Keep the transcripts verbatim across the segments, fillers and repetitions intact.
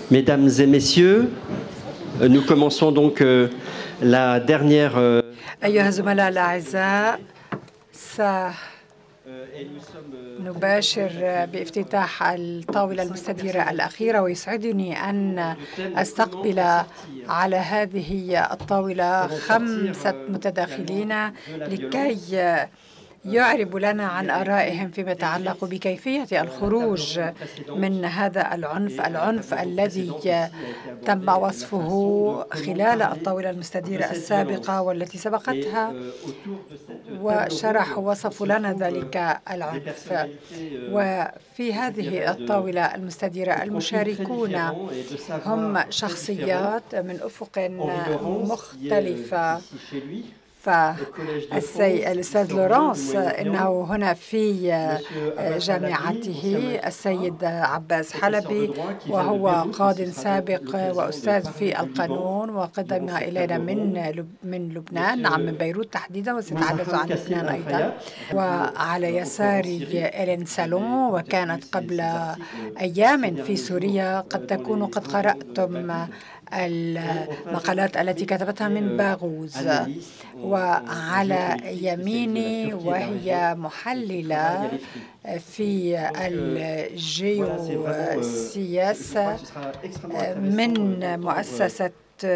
Mesdames et messieurs, nous commençons donc euh, la dernière. Euh, أيها الزملاء الأعزاء، سنباشر بافتتاح الطاولة المستديرة الأخيرة، ويسعدني أن أستقبل على هذه الطاولة خمسة متداخلين لكي يعرب لنا عن آرائهم فيما يتعلق بكيفية الخروج من هذا العنف العنف الذي تم وصفه خلال الطاولة المستديرة السابقة والتي سبقتها، وشرحوا وصفوا لنا ذلك العنف. وفي هذه الطاولة المستديرة المشاركون هم شخصيات من أفق مختلفة. فالأستاذ لورانس إنه هنا في جامعته، السيد عباس حلبي وهو قاض سابق وأستاذ في القانون وقدم إلينا من من لبنان، نعم من بيروت تحديدا، وسنتحدث عن لبنان أيضا. وعلى يساري إلين سالون، وكانت قبل أيام في سوريا. قد تكونوا قد قرأتم المقالات التي كتبتها من باغوز. وعلى يميني وهي محللة في الجيوسياسة من مؤسسة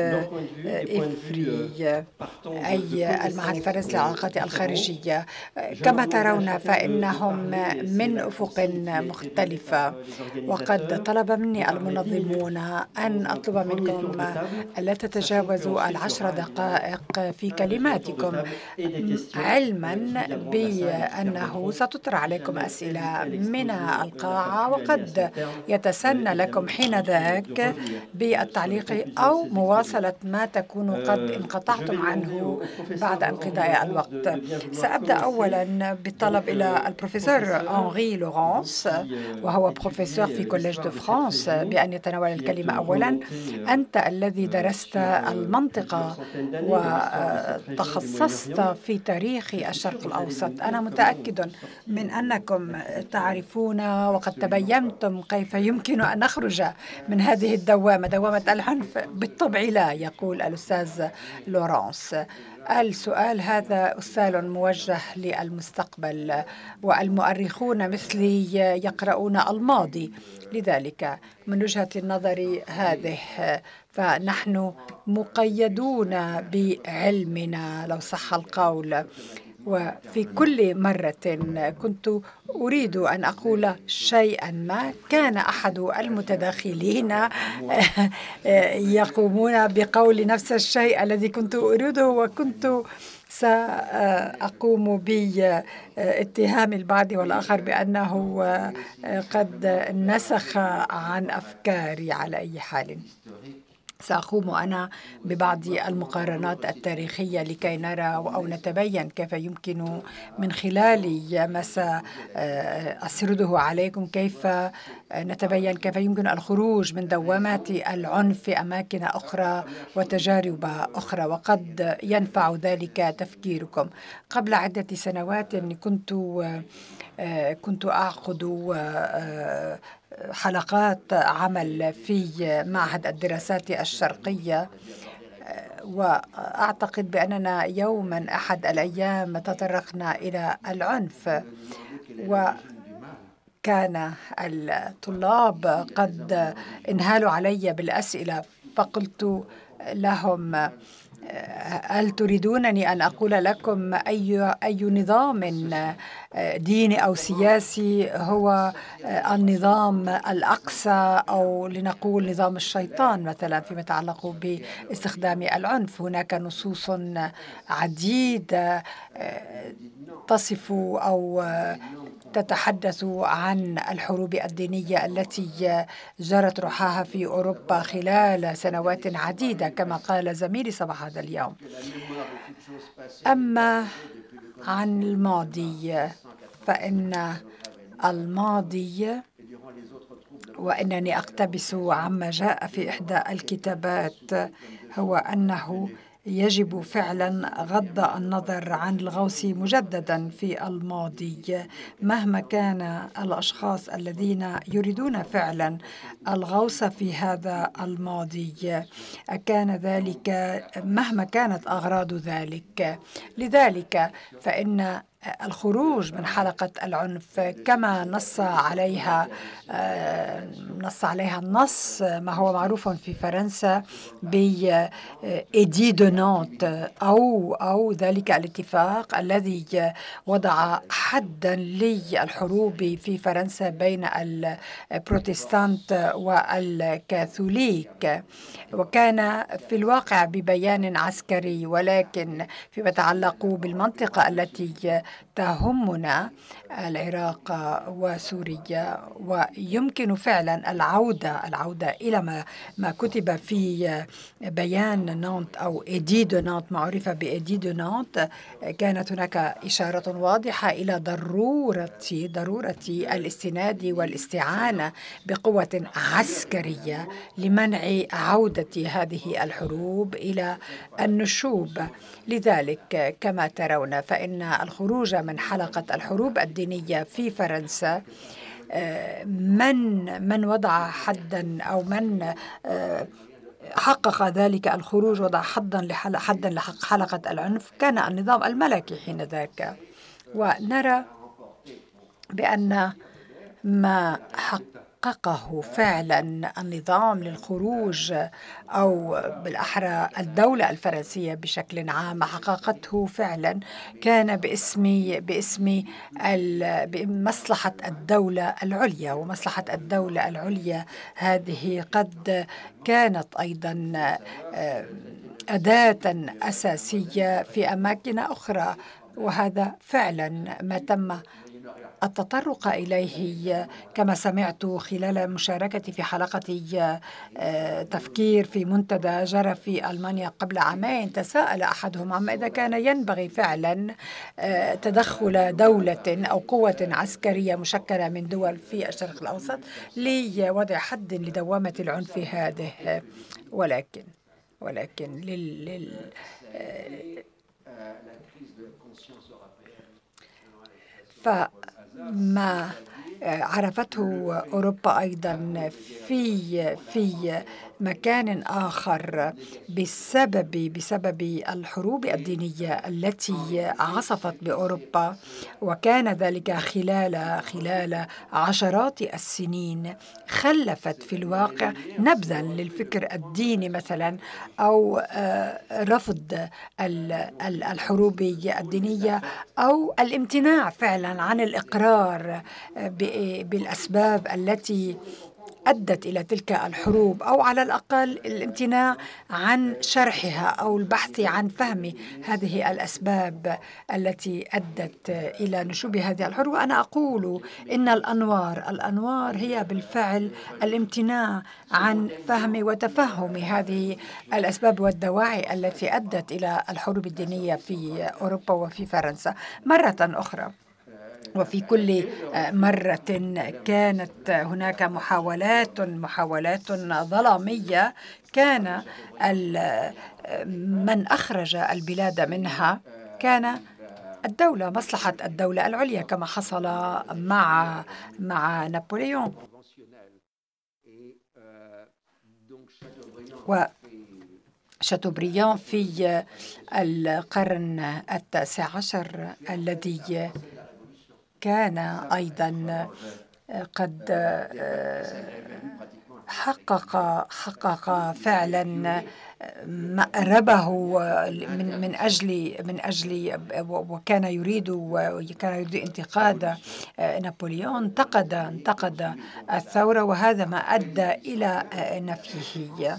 إفري، أي المعهد الفرنسي للعلاقات الخارجية. كما ترون فإنهم من أفق مختلفة، وقد طلب مني المنظمون أن أطلب منكم ألا تتجاوزوا العشر دقائق في كلماتكم، علما بأنه ستطرح عليكم أسئلة من القاعة، وقد يتسنى لكم حين ذاك بالتعليق أو مواصلة ما تكون قد انقطعتم عنه بعد انقضاء الوقت. سأبدأ أولا بالطلب إلى البروفيسور أنري لورانس، وهو بروفيسور في كوليج دو فرانس، بأن يتناول الكلمة أولا. أنت الذي درست المنطقة وتخصصت في تاريخ الشرق الأوسط، أنا متأكد من أنكم تعرفون وقد تبينتم كيف يمكن أن نخرج من هذه الدوامة، دوامة العنف. بالطبع لا، يقول الأستاذ لورانس. السؤال هذا سؤال موجه للمستقبل، والمؤرخون مثلي يقرؤون الماضي، لذلك من وجهة النظر هذه فنحن مقيدون بعلمنا لو صح القول. وفي كل مرة كنت أريد أن أقول شيئا ما، كان أحد المتداخلين يقومون بقول نفس الشيء الذي كنت أريده، وكنت سأقوم باتهام البعض والآخر بأنه قد نسخ عن أفكاري. على أي حال سأقوم أنا ببعض المقارنات التاريخية لكي نرى أو نتبين كيف يمكن من خلال ما سأسرده عليكم، كيف نتبين كيف يمكن الخروج من دوامات العنف في أماكن أخرى وتجارب أخرى، وقد ينفع ذلك تفكيركم. قبل عدة سنوات كنت كنت أعقد حلقات عمل في معهد الدراسات الشرقية، وأعتقد بأننا يوما أحد الأيام تطرقنا إلى العنف، وكان الطلاب قد انهالوا علي بالأسئلة، فقلت لهم: هل تريدونني أن أقول لكم أي أي نظام ديني أو سياسي هو النظام الأقصى، أو لنقول نظام الشيطان مثلا فيما يتعلق باستخدام العنف؟ هناك نصوص عديدة تصف أو تتحدث عن الحروب الدينية التي جرت رحاها في أوروبا خلال سنوات عديدة، كما قال زميلي صباح هذا اليوم. أما عن الماضي فإن الماضي، وإنني أقتبس عما جاء في إحدى الكتابات، هو أنه يجب فعلا غض النظر عن الغوص مجددا في الماضي. مهما كان الأشخاص الذين يريدون فعلا الغوص في هذا الماضي، كان ذلك مهما كانت أغراض ذلك. لذلك فإن الخروج من حلقة العنف كما نص عليها نص عليها النص ما هو معروف في فرنسا بإيدي دو نانت، أو أو ذلك الاتفاق الذي وضع حدا للحروب في فرنسا بين البروتستانت والكاثوليك، وكان في الواقع ببيان عسكري، ولكن فيما يتعلق بالمنطقة التي تهمنا العراق وسوريا، ويمكن فعلا العودة العودة إلى ما ما كتب في بيان نانت أو إيدي دو نانت، معروفة بإيدي دو نانت. كانت هناك إشارة واضحة إلى ضرورة ضرورة الاستناد والاستعانة بقوة عسكرية لمنع عودة هذه الحروب إلى النشوب. لذلك كما ترون فإن الخروج من حلقة الحروب الدينية في فرنسا، من من وضع حدا أو من حقق ذلك الخروج، وضع حدا حدا لحلقة العنف، كان النظام الملكي حينذاك. ونرى بأن ما حققه فعلا النظام للخروج، أو بالأحرى الدولة الفرنسية بشكل عام حققته فعلا، كان باسم باسم مصلحة الدولة العليا. ومصلحة الدولة العليا هذه قد كانت أيضا أداة أساسية في أماكن أخرى، وهذا فعلا ما تم التطرق إليه كما سمعت خلال مشاركتي في حلقة تفكير في منتدى جرى في ألمانيا قبل عامين. تساءل أحدهم عما إذا كان ينبغي فعلا تدخل دولة أو قوة عسكرية مشكلة من دول في الشرق الأوسط لوضع حد لدوامة العنف هذه، ولكن ولكن لل, لل فما عرفته أوروبا أيضا في في مكان آخر بسبب بسبب الحروب الدينية التي عصفت بأوروبا، وكان ذلك خلال خلال عشرات السنين، خلفت في الواقع نبذا للفكر الديني مثلا، أو رفض الحروب الدينية، أو الامتناع فعلا عن الإقرار بالأسباب التي أدت إلى تلك الحروب، أو على الأقل الامتناع عن شرحها أو البحث عن فهم هذه الأسباب التي أدت إلى نشوب هذه الحروب. أنا أقول إن الأنوار الأنوار هي بالفعل الامتناع عن فهم وتفهم هذه الأسباب والدواعي التي أدت إلى الحروب الدينية في أوروبا وفي فرنسا. مرة أخرى، وفي كل مرة كانت هناك محاولات محاولات ظلامية، كان من أخرج البلاد منها كان الدولة، مصلحة الدولة العليا، كما حصل مع مع نابليون. وشاتوبريان في القرن التاسع عشر الذي كان أيضا قد حقق حقق فعلا مأربه من من أجل من أجل وكان يريد وكان يريد انتقاد نابليون، انتقد انتقد الثورة، وهذا ما أدى إلى نفيه.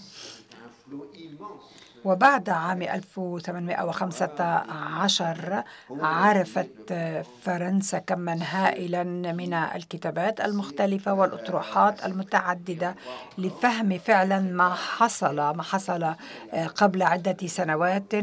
وبعد عام ألف وثمانمائة وخمسة عشر عرفت فرنسا كما هائلا من الكتابات المختلفة والأطروحات المتعددة لفهم فعلا ما حصل ما حصل قبل عدة سنوات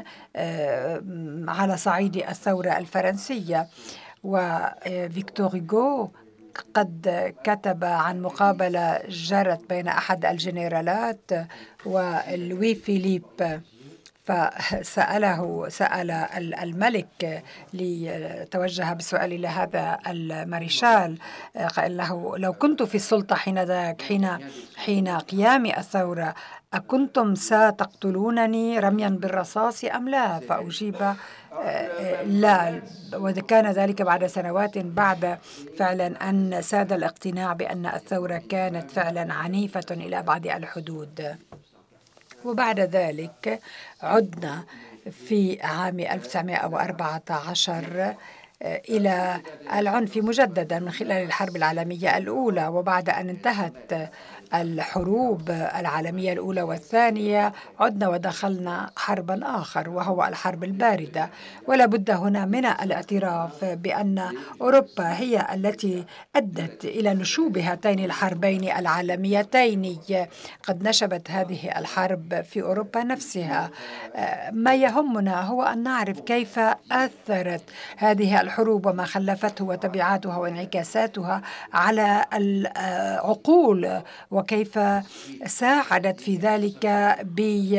على صعيد الثورة الفرنسية. وفيكتور هوغو قد كتب عن مقابلة جرت بين أحد الجنرالات ولوي فيليب فسأله سأل الملك لتوجه بسؤال إلى هذا الماريشال، قال له: لو كنت في السلطة حين ذاك حين حين قيام الثورة أكنتم ستقتلونني رميا بالرصاص أم لا؟ فأجيب: لا. وكان ذلك بعد سنوات بعد فعلا أن ساد الاقتناع بأن الثورة كانت فعلا عنيفة إلى أبعد الحدود. وبعد ذلك عدنا في عام ألف وتسعمائة وأربعة عشر إلى العنف مجددا من خلال الحرب العالمية الأولى. وبعد أن انتهت الحروب العالمية الأولى والثانية عدنا ودخلنا حربا آخر وهو الحرب الباردة. ولا بد هنا من الاعتراف بأن أوروبا هي التي أدت إلى نشوب هاتين الحربين العالميتين. قد نشبت هذه الحرب في أوروبا نفسها. ما يهمنا هو أن نعرف كيف أثرت هذه الحروب وما خلفته وتبعاتها وانعكاساتها على العقول، وكيف ساعدت في ذلك ب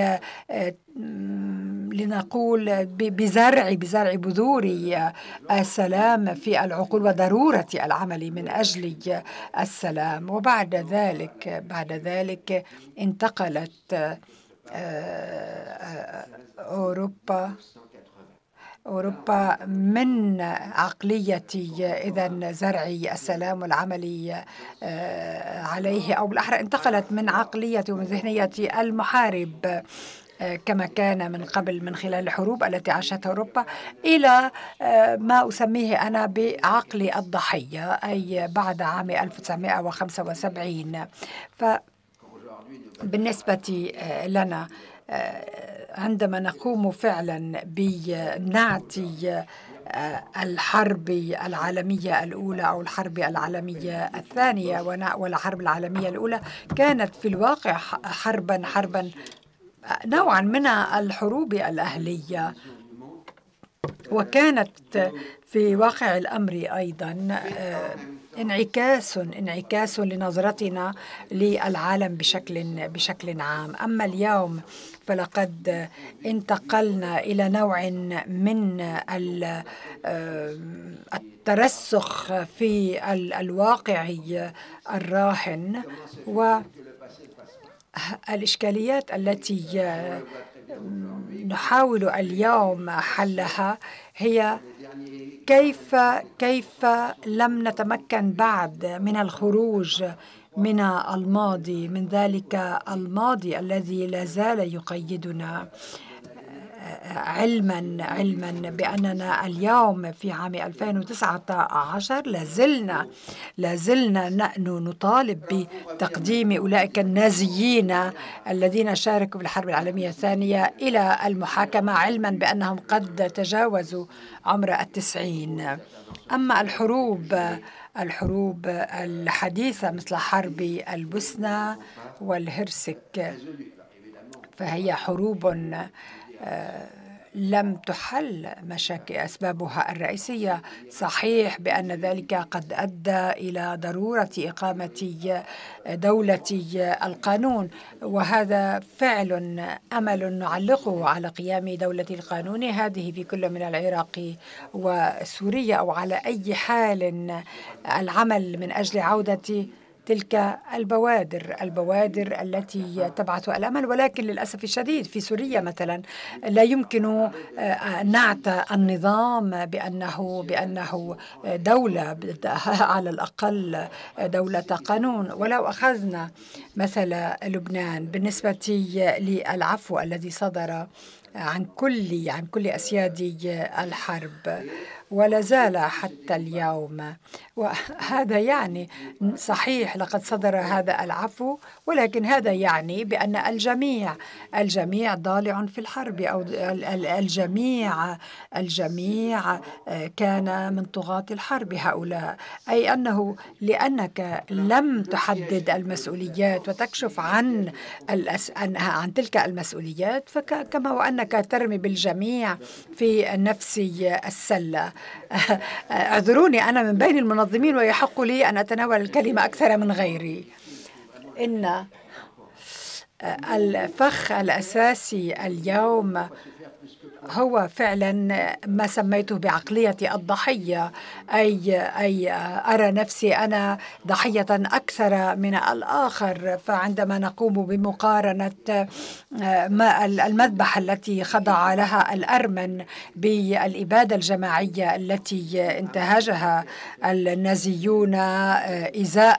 لنقول بزرع بزرع بذور السلام في العقول وضرورة العمل من أجل السلام. وبعد ذلك بعد ذلك انتقلت أوروبا أوروبا من عقلية إذن زرع السلام والعمل عليه، أو بالأحرى انتقلت من عقلية ومن ذهنية المحارب كما كان من قبل من خلال الحروب التي عاشتها أوروبا إلى ما أسميه أنا بعقل الضحية، أي بعد عام ألف وتسعمائة وخمسة وسبعين. فبالنسبة لنا عندما نقوم فعلا بنعتي الحرب العالمية الأولى أو الحرب العالمية الثانية، والحرب العالمية الأولى كانت في الواقع حربا حربا نوعا من الحروب الأهلية، وكانت في واقع الأمر أيضا انعكاس انعكاس لنظرتنا للعالم بشكل بشكل عام. أما اليوم فلقد انتقلنا إلى نوع من الترسخ في الواقع الراهن، والإشكاليات التي نحاول اليوم حلها هي كيف كيف لم نتمكن بعد من الخروج من الماضي، من ذلك الماضي الذي لا زال يقيدنا، علما علما بأننا اليوم في عام ألفين وتسعة عشر لازلنا لازلنا نحن نطالب بتقديم أولئك النازيين الذين شاركوا في الحرب العالمية الثانية إلى المحاكمة، علما بأنهم قد تجاوزوا عمر التسعين. أما الحروب الحروب الحديثة مثل حرب البوسنة والهرسك فهي حروب لم تحل مشاكل أسبابها الرئيسية. صحيح بأن ذلك قد أدى إلى ضرورة إقامة دولة القانون، وهذا فعل أمل نعلقه على قيام دولة القانون هذه في كل من العراق وسوريا، أو على أي حال العمل من أجل عودة تلك البوادر البوادر التي تبعث الأمل. ولكن للأسف الشديد في سوريا مثلا لا يمكن نعت النظام بأنه بأنه دولة على الأقل دولة قانون. ولو أخذنا مثلا لبنان بالنسبة للعفو الذي صدر عن كل عن كل أسياد الحرب ولا زال حتى اليوم، وهذا يعني صحيح لقد صدر هذا العفو، ولكن هذا يعني بأن الجميع الجميع ضالع في الحرب، أو الجميع الجميع كان من طغاة الحرب هؤلاء، أي أنه لأنك لم تحدد المسؤوليات وتكشف عن عن تلك المسؤوليات، فكما وأنك ترمي بالجميع في نفس السلة. اعذروني أنا من بين المنظمين ويحق لي أن أتناول الكلمة أكثر من غيري. إن الفخ الأساسي اليوم هو فعلا ما سميته بعقلية الضحية، أي أي أرى نفسي أنا ضحية أكثر من الآخر. فعندما نقوم بمقارنة المذبحة التي خضع لها الأرمن بالإبادة الجماعية التي انتهجها النازيون إزاء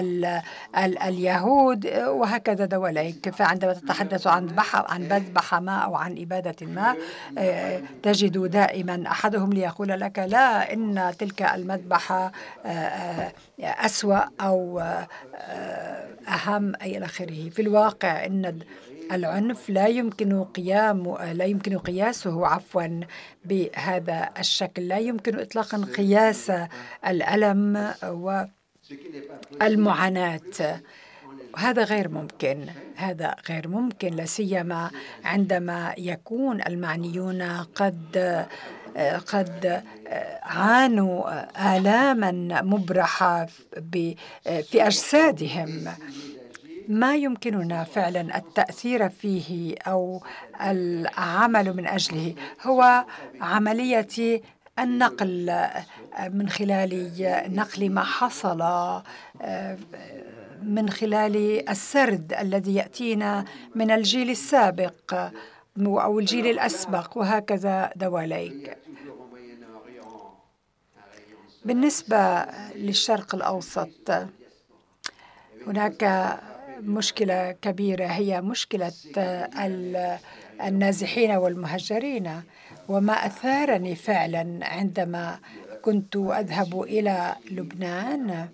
اليهود وهكذا دواليك، فعندما تتحدث عن عن مذبحة ما أو عن إبادة ما تجد دائما أحدهم ليقول لك لا، إن تلك المذبحة أسوأ أو أهم أي إلى آخره. في الواقع إن العنف لا يمكن قيام لا يمكن قياسه عفوا بهذا الشكل، لا يمكن إطلاقا قياس الألم والمعاناة. هذا غير ممكن، هذا غير ممكن، لا سيما عندما يكون المعنيون قد قد عانوا آلاما مبرحة في أجسادهم. ما يمكننا فعلا التأثير فيه أو العمل من أجله هو عملية النقل من خلال نقل ما حصل، من خلال السرد الذي يأتينا من الجيل السابق أو الجيل الأسبق وهكذا دواليك. بالنسبة للشرق الأوسط هناك مشكلة كبيرة، هي مشكلة النازحين والمهجرين. وما أثارني فعلا عندما كنت أذهب إلى لبنان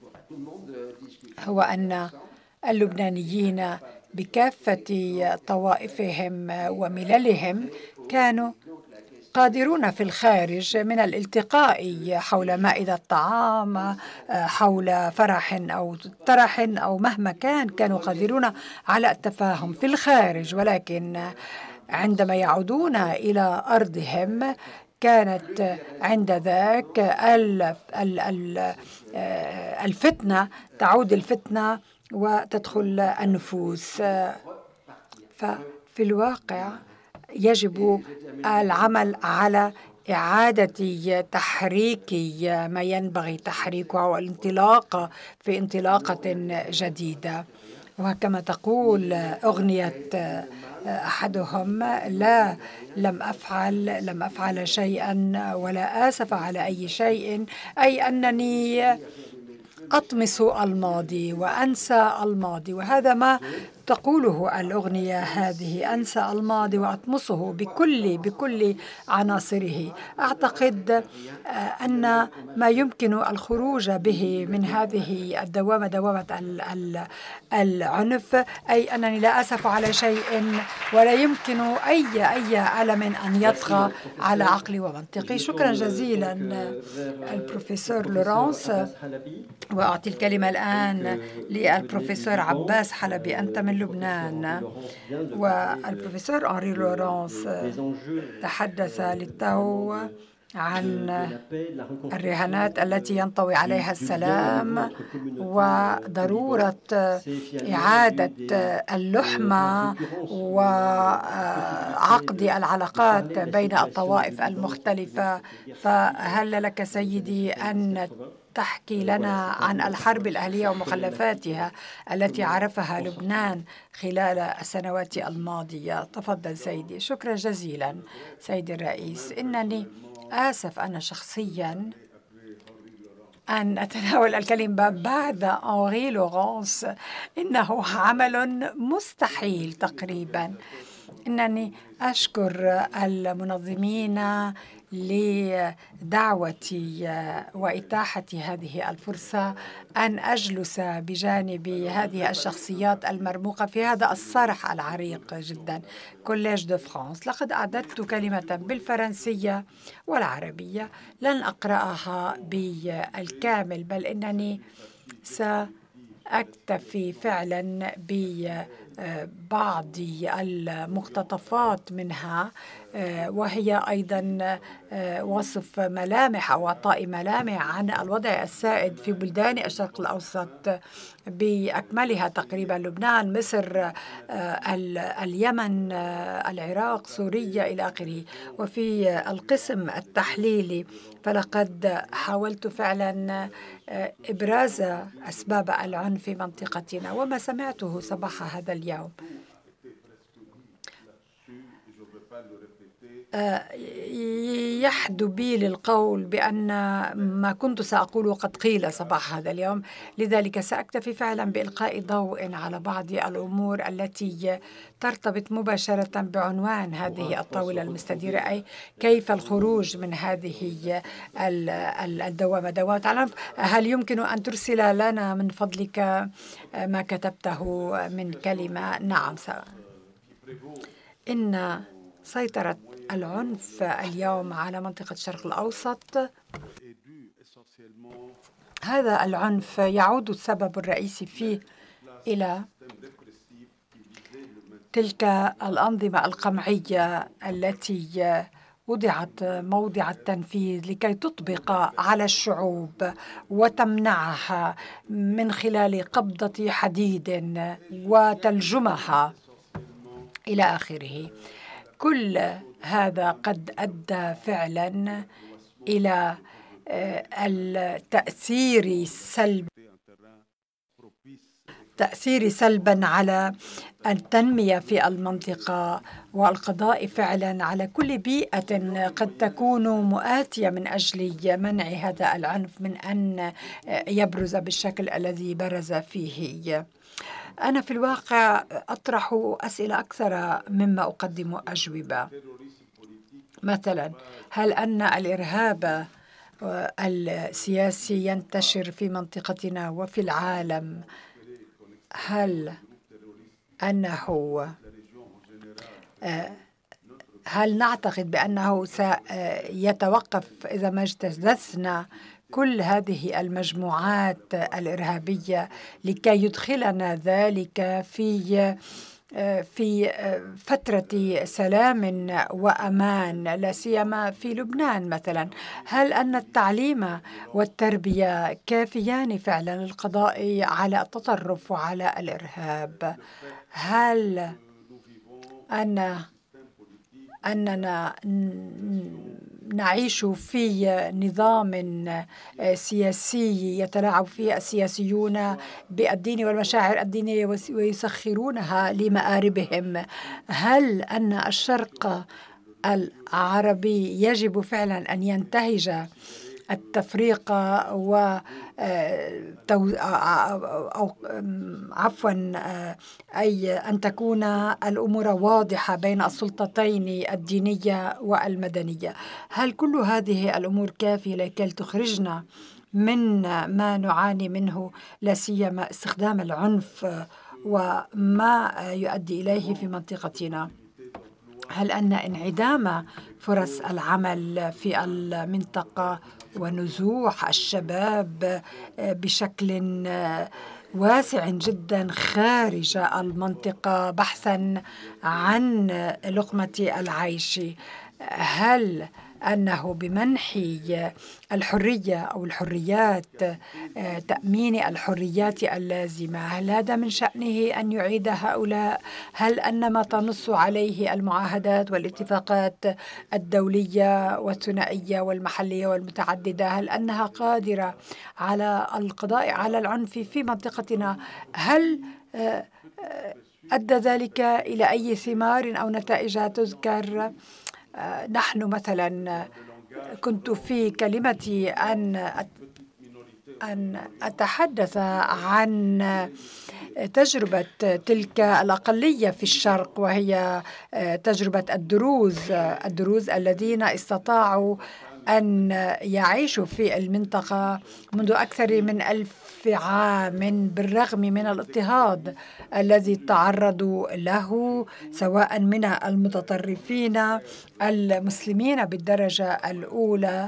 هو أن اللبنانيين بكافة طوائفهم ومللهم كانوا قادرون في الخارج من الالتقاء حول مائدة الطعام، حول فرح أو طرح أو مهما كان، كانوا قادرون على التفاهم في الخارج. ولكن عندما يعودون إلى أرضهم كانت عند ذاك الفتنة، تعود الفتنة وتدخل النفوس. ففي الواقع يجب العمل على إعادة تحريك ما ينبغي تحريكه والانطلاق في انطلاقة جديدة. وكما تقول أغنية أحدهم: لا لم أفعل لم أفعل شيئا ولا آسف على أي شيء، أي أنني أطمس الماضي وأنسى الماضي. وهذا ما تقوله الأغنية هذه: أنسى الماضي وأطمسه بكل بكل عناصره. أعتقد أن ما يمكن الخروج به من هذه الدوامة، دوامة العنف، أي أنني لا أسف على شيء ولا يمكن أي أي ألم أن يطغى على عقلي ومنطقي. شكرا جزيلا البروفيسور لورانس. وأعطي الكلمة الآن للبروفيسور عباس حلبي، أنت من لبنان. والبروفيسور أنري لورانس تحدث للتو عن الرهانات التي ينطوي عليها السلام وضرورة إعادة اللحمة وعقد العلاقات بين الطوائف المختلفة. فهل لك سيدي أن تحكي لنا عن الحرب الأهلية ومخلفاتها التي عرفها لبنان خلال السنوات الماضية؟ تفضل سيدي. شكرا جزيلا سيدي الرئيس. إنني آسف أنا شخصيا أن أتناول الكلمة بعد أنري لورانس، إنه عمل مستحيل تقريبا. إنني أشكر المنظمين لدعوتي وإتاحة هذه الفرصة أن أجلس بجانب هذه الشخصيات المرموقة في هذا الصرح العريق جدا، كوليج دو فرانس. لقد أعددت كلمة بالفرنسية والعربية، لن أقرأها بالكامل بل إنني س سأكتفي فعلا ببعض المقتطفات منها، وهي أيضا وصف ملامح أو إعطاء ملامح عن الوضع السائد في بلدان الشرق الأوسط بأكملها تقريبا: لبنان، مصر، اليمن، العراق، سوريا إلى آخره. وفي القسم التحليلي فلقد حاولت فعلا إبراز أسباب العنف في منطقتنا وما سمعته صباح هذا اليوم. يحدو بي للقول بأن ما كنت سأقوله قد قيل صباح هذا اليوم، لذلك سأكتفي فعلا بإلقاء ضوء على بعض الأمور التي ترتبط مباشرة بعنوان هذه الطاولة المستديرة، أي كيف الخروج من هذه الدوامة، دوامة العنف. هل يمكن أن ترسل لنا من فضلك ما كتبته من كلمة؟ نعم. إن سيطرة العنف اليوم على منطقة الشرق الأوسط، هذا العنف يعود السبب الرئيسي فيه إلى تلك الأنظمة القمعية التي وضعت موضع التنفيذ لكي تطبق على الشعوب وتمنعها من خلال قبضة حديد وتلجمها إلى آخره. كل هذا قد أدى فعلا إلى التأثير سلب تأثير سلبا على التنمية في المنطقة والقضاء فعلا على كل بيئة قد تكون مؤاتية من أجل منع هذا العنف من أن يبرز بالشكل الذي برز فيه. أنا في الواقع أطرح أسئلة أكثر مما أقدم أجوبة. مثلا، هل أن الإرهاب السياسي ينتشر في منطقتنا وفي العالم؟ هل أنه هل نعتقد بأنه سيتوقف إذا ما اجتثثنا كل هذه المجموعات الإرهابية لكي يدخلنا ذلك في في فترة سلام وأمان، لا سيما في لبنان مثلا؟ هل أن التعليم والتربية كافيان فعلا للقضاء على التطرف وعلى الإرهاب؟ هل أن أننا نعيش في نظام سياسي يتلاعب فيه السياسيون بالدين والمشاعر الدينية ويسخرونها لمآربهم؟ هل أن الشرق العربي يجب فعلا أن ينتهج التفريق و أو عفوا أي أن تكون الأمور واضحة بين السلطتين الدينية والمدنية؟ هل كل هذه الأمور كافية لكي تخرجنا من ما نعاني منه، لا سيما استخدام العنف وما يؤدي إليه في منطقتنا؟ هل أن انعدام فرص العمل في المنطقة ونزوح الشباب بشكل واسع جدا خارج المنطقة بحثا عن لقمة العيش، هل أنه بمنح الحرية أو الحريات تأمين الحريات اللازمة، هل هذا من شأنه أن يعيد هؤلاء؟ هل أن ما تنص عليه المعاهدات والاتفاقات الدولية والثنائية والمحلية والمتعددة، هل أنها قادرة على القضاء على العنف في منطقتنا؟ هل أدى ذلك إلى أي ثمار أو نتائج تذكر؟ نحن مثلا كنت في كلمتي أن أن أتحدث عن تجربة تلك الأقلية في الشرق، وهي تجربة الدروز الدروز الذين استطاعوا أن يعيشوا في المنطقة منذ أكثر من ألف عام بالرغم من الاضطهاد الذي تعرضوا له، سواء من المتطرفين المسلمين بالدرجة الأولى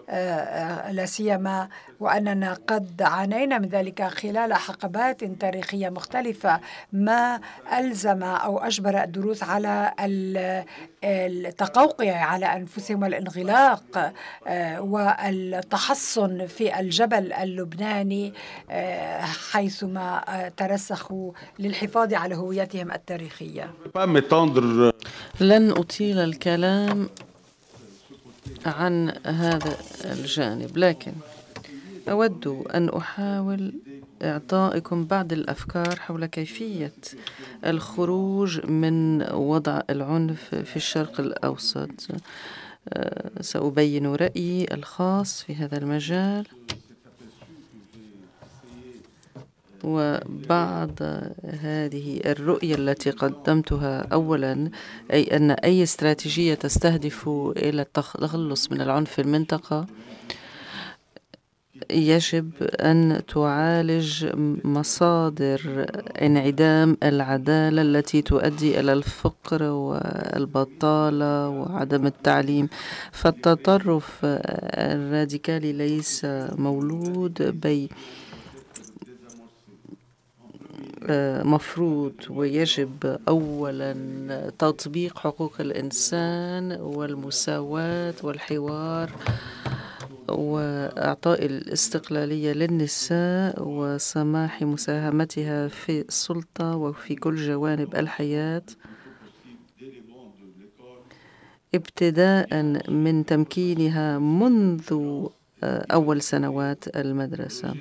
لا سيما وأننا قد عانينا من ذلك خلال حقبات تاريخية مختلفة، ما ألزم أو أجبر الدروز على التقوقع على أنفسهم والانغلاق والتحصن في الجبل اللبناني حيثما ترسخوا للحفاظ على هويتهم التاريخية. لن أطيل الكلام عن هذا الجانب، لكن أود أن أحاول إعطائكم بعض الأفكار حول كيفية الخروج من وضع العنف في الشرق الأوسط. سأبين رأيي الخاص في هذا المجال وبعض هذه الرؤية التي قدمتها. أولا، أي أن أي استراتيجية تستهدف إلى التخلص من العنف في المنطقة يجب أن تعالج مصادر انعدام العدالة التي تؤدي إلى الفقر والبطالة وعدم التعليم. فالتطرف الراديكالي ليس مولود بي مفروض، ويجب أولا تطبيق حقوق الإنسان والمساواة والحوار وإعطاء الاستقلالية للنساء وسماح مساهمتها في السلطة وفي كل جوانب الحياة، ابتداء من تمكينها منذ أول سنوات المدرسة.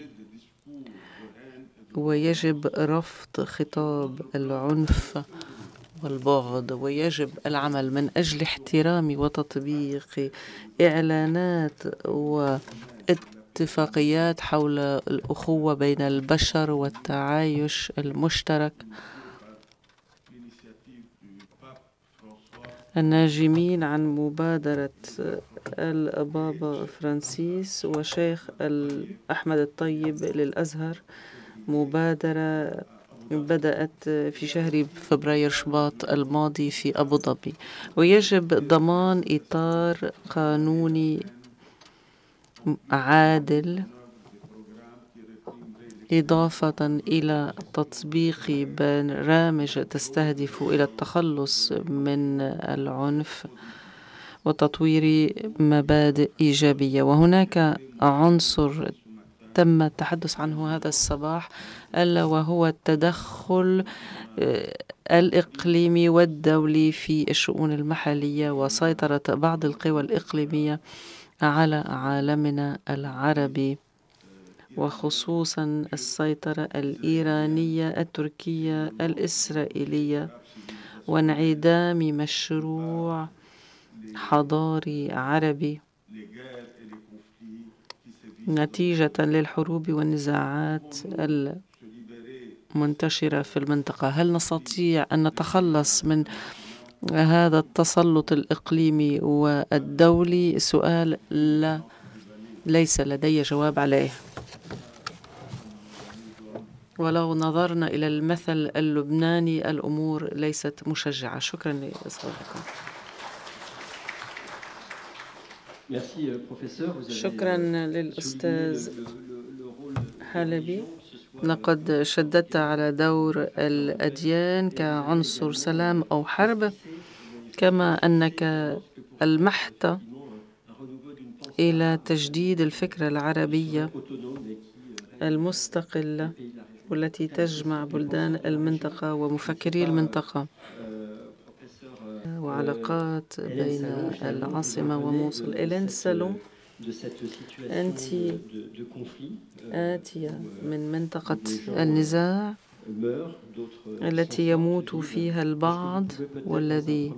ويجب رفض خطاب العنف والبغض، ويجب العمل من أجل احترام وتطبيق إعلانات واتفاقيات حول الأخوة بين البشر والتعايش المشترك. الناجمين عن مبادرة البابا فرانسيس وشيخ أحمد الطيب للأزهر، مبادرة بدأت في شهر فبراير شباط الماضي في أبو ظبي، ويجب ضمان إطار قانوني عادل إضافة إلى تطبيق برامج تستهدف إلى التخلص من العنف وتطوير مبادئ إيجابية. وهناك عنصر تم التحدث عنه هذا الصباح، ألا وهو التدخل الإقليمي والدولي في الشؤون المحلية وسيطرة بعض القوى الإقليمية على عالمنا العربي، وخصوصا السيطرة الإيرانية التركية الإسرائيلية وانعدام مشروع حضاري عربي نتيجة للحروب والنزاعات المنتشرة في المنطقة. هل نستطيع أن نتخلص من هذا التسلط الإقليمي والدولي؟ سؤال لا ليس لدي جواب عليه. ولو نظرنا إلى المثل اللبناني الأمور ليست مشجعة. شكرا لإصغائكم. شكرا للأستاذ حلبي. لقد شددت على دور الأديان كعنصر سلام أو حرب، كما أنك ألمحت إلى تجديد الفكرة العربية المستقلة والتي تجمع بلدان المنطقة ومفكري المنطقة وعلاقات بين العاصمة وموصل. إلين سالون، أنت آتية من منطقة النزاع التي يموت فيها البعض والذي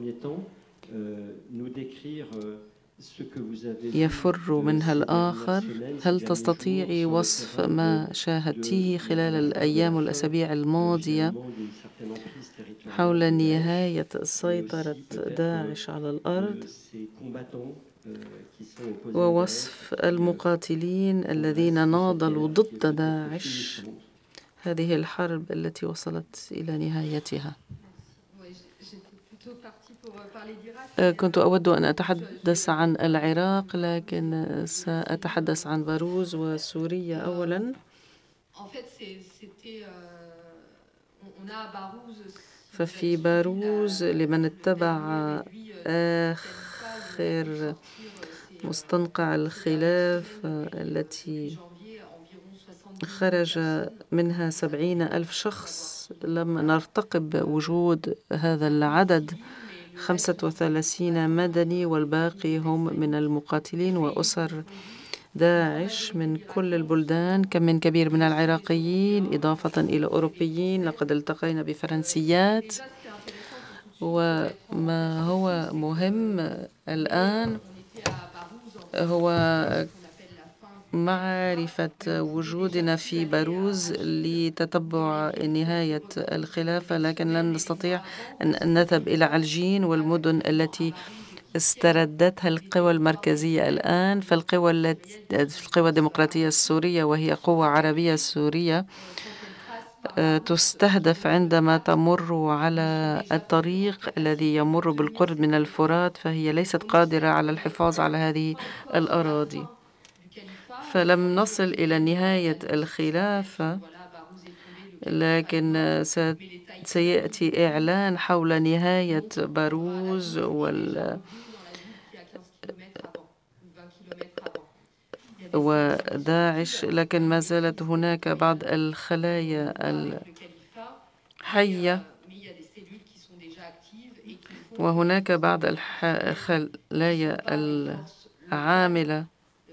يفر منها الآخر. هل تستطيعي وصف ما شاهدتيه خلال الأيام والأسابيع الماضية حول نهاية سيطرة داعش على الأرض ووصف المقاتلين الذين ناضلوا ضد داعش، هذه الحرب التي وصلت إلى نهايتها؟ كنت أود أن أتحدث عن العراق، لكن سأتحدث عن باروز وسوريا أولا. ففي باروز لمن اتبع آخر مستنقع الخلاف التي خرج منها سبعين ألف شخص، لم نرتقب وجود هذا العدد، خمسة وثلاثين مدني والباقي هم من المقاتلين وأسر داعش من كل البلدان، كم من كبير من العراقيين إضافة إلى أوروبيين. لقد التقينا بفرنسيات. وما هو مهم الآن هو معرفة وجودنا في باروز لتتبع نهاية الخلافة، لكن لن نستطيع أن نذهب إلى علجين والمدن التي استردتها القوى المركزية الآن. فالقوى التي القوى الديمقراطية السورية، وهي قوة عربية سورية، تستهدف عندما تمر على الطريق الذي يمر بالقرب من الفرات، فهي ليست قادرة على الحفاظ على هذه الأراضي. فلم نصل إلى نهاية الخلافة، لكن سيأتي إعلان حول نهاية باروز وال وداعش، لكن ما زالت هناك بعض الخلايا الحية وهناك بعض الخلايا العاملة،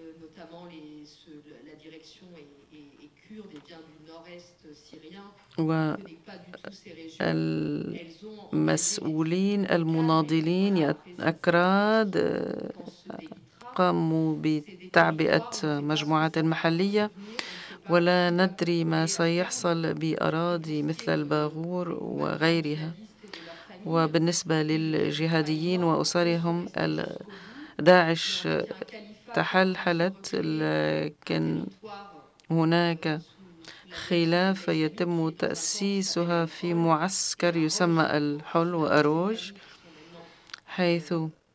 والمسؤولين المناضلين أكراد قاموا بتعبئة مجموعات محلية، ولا ندري ما سيحصل بأراضي مثل الباغور وغيرها. وبالنسبة للجهاديين وأسرهم، داعش تحلحلت، لكن هناك خلافة يتم تأسيسها في معسكر يسمى الحل وأروج، حيث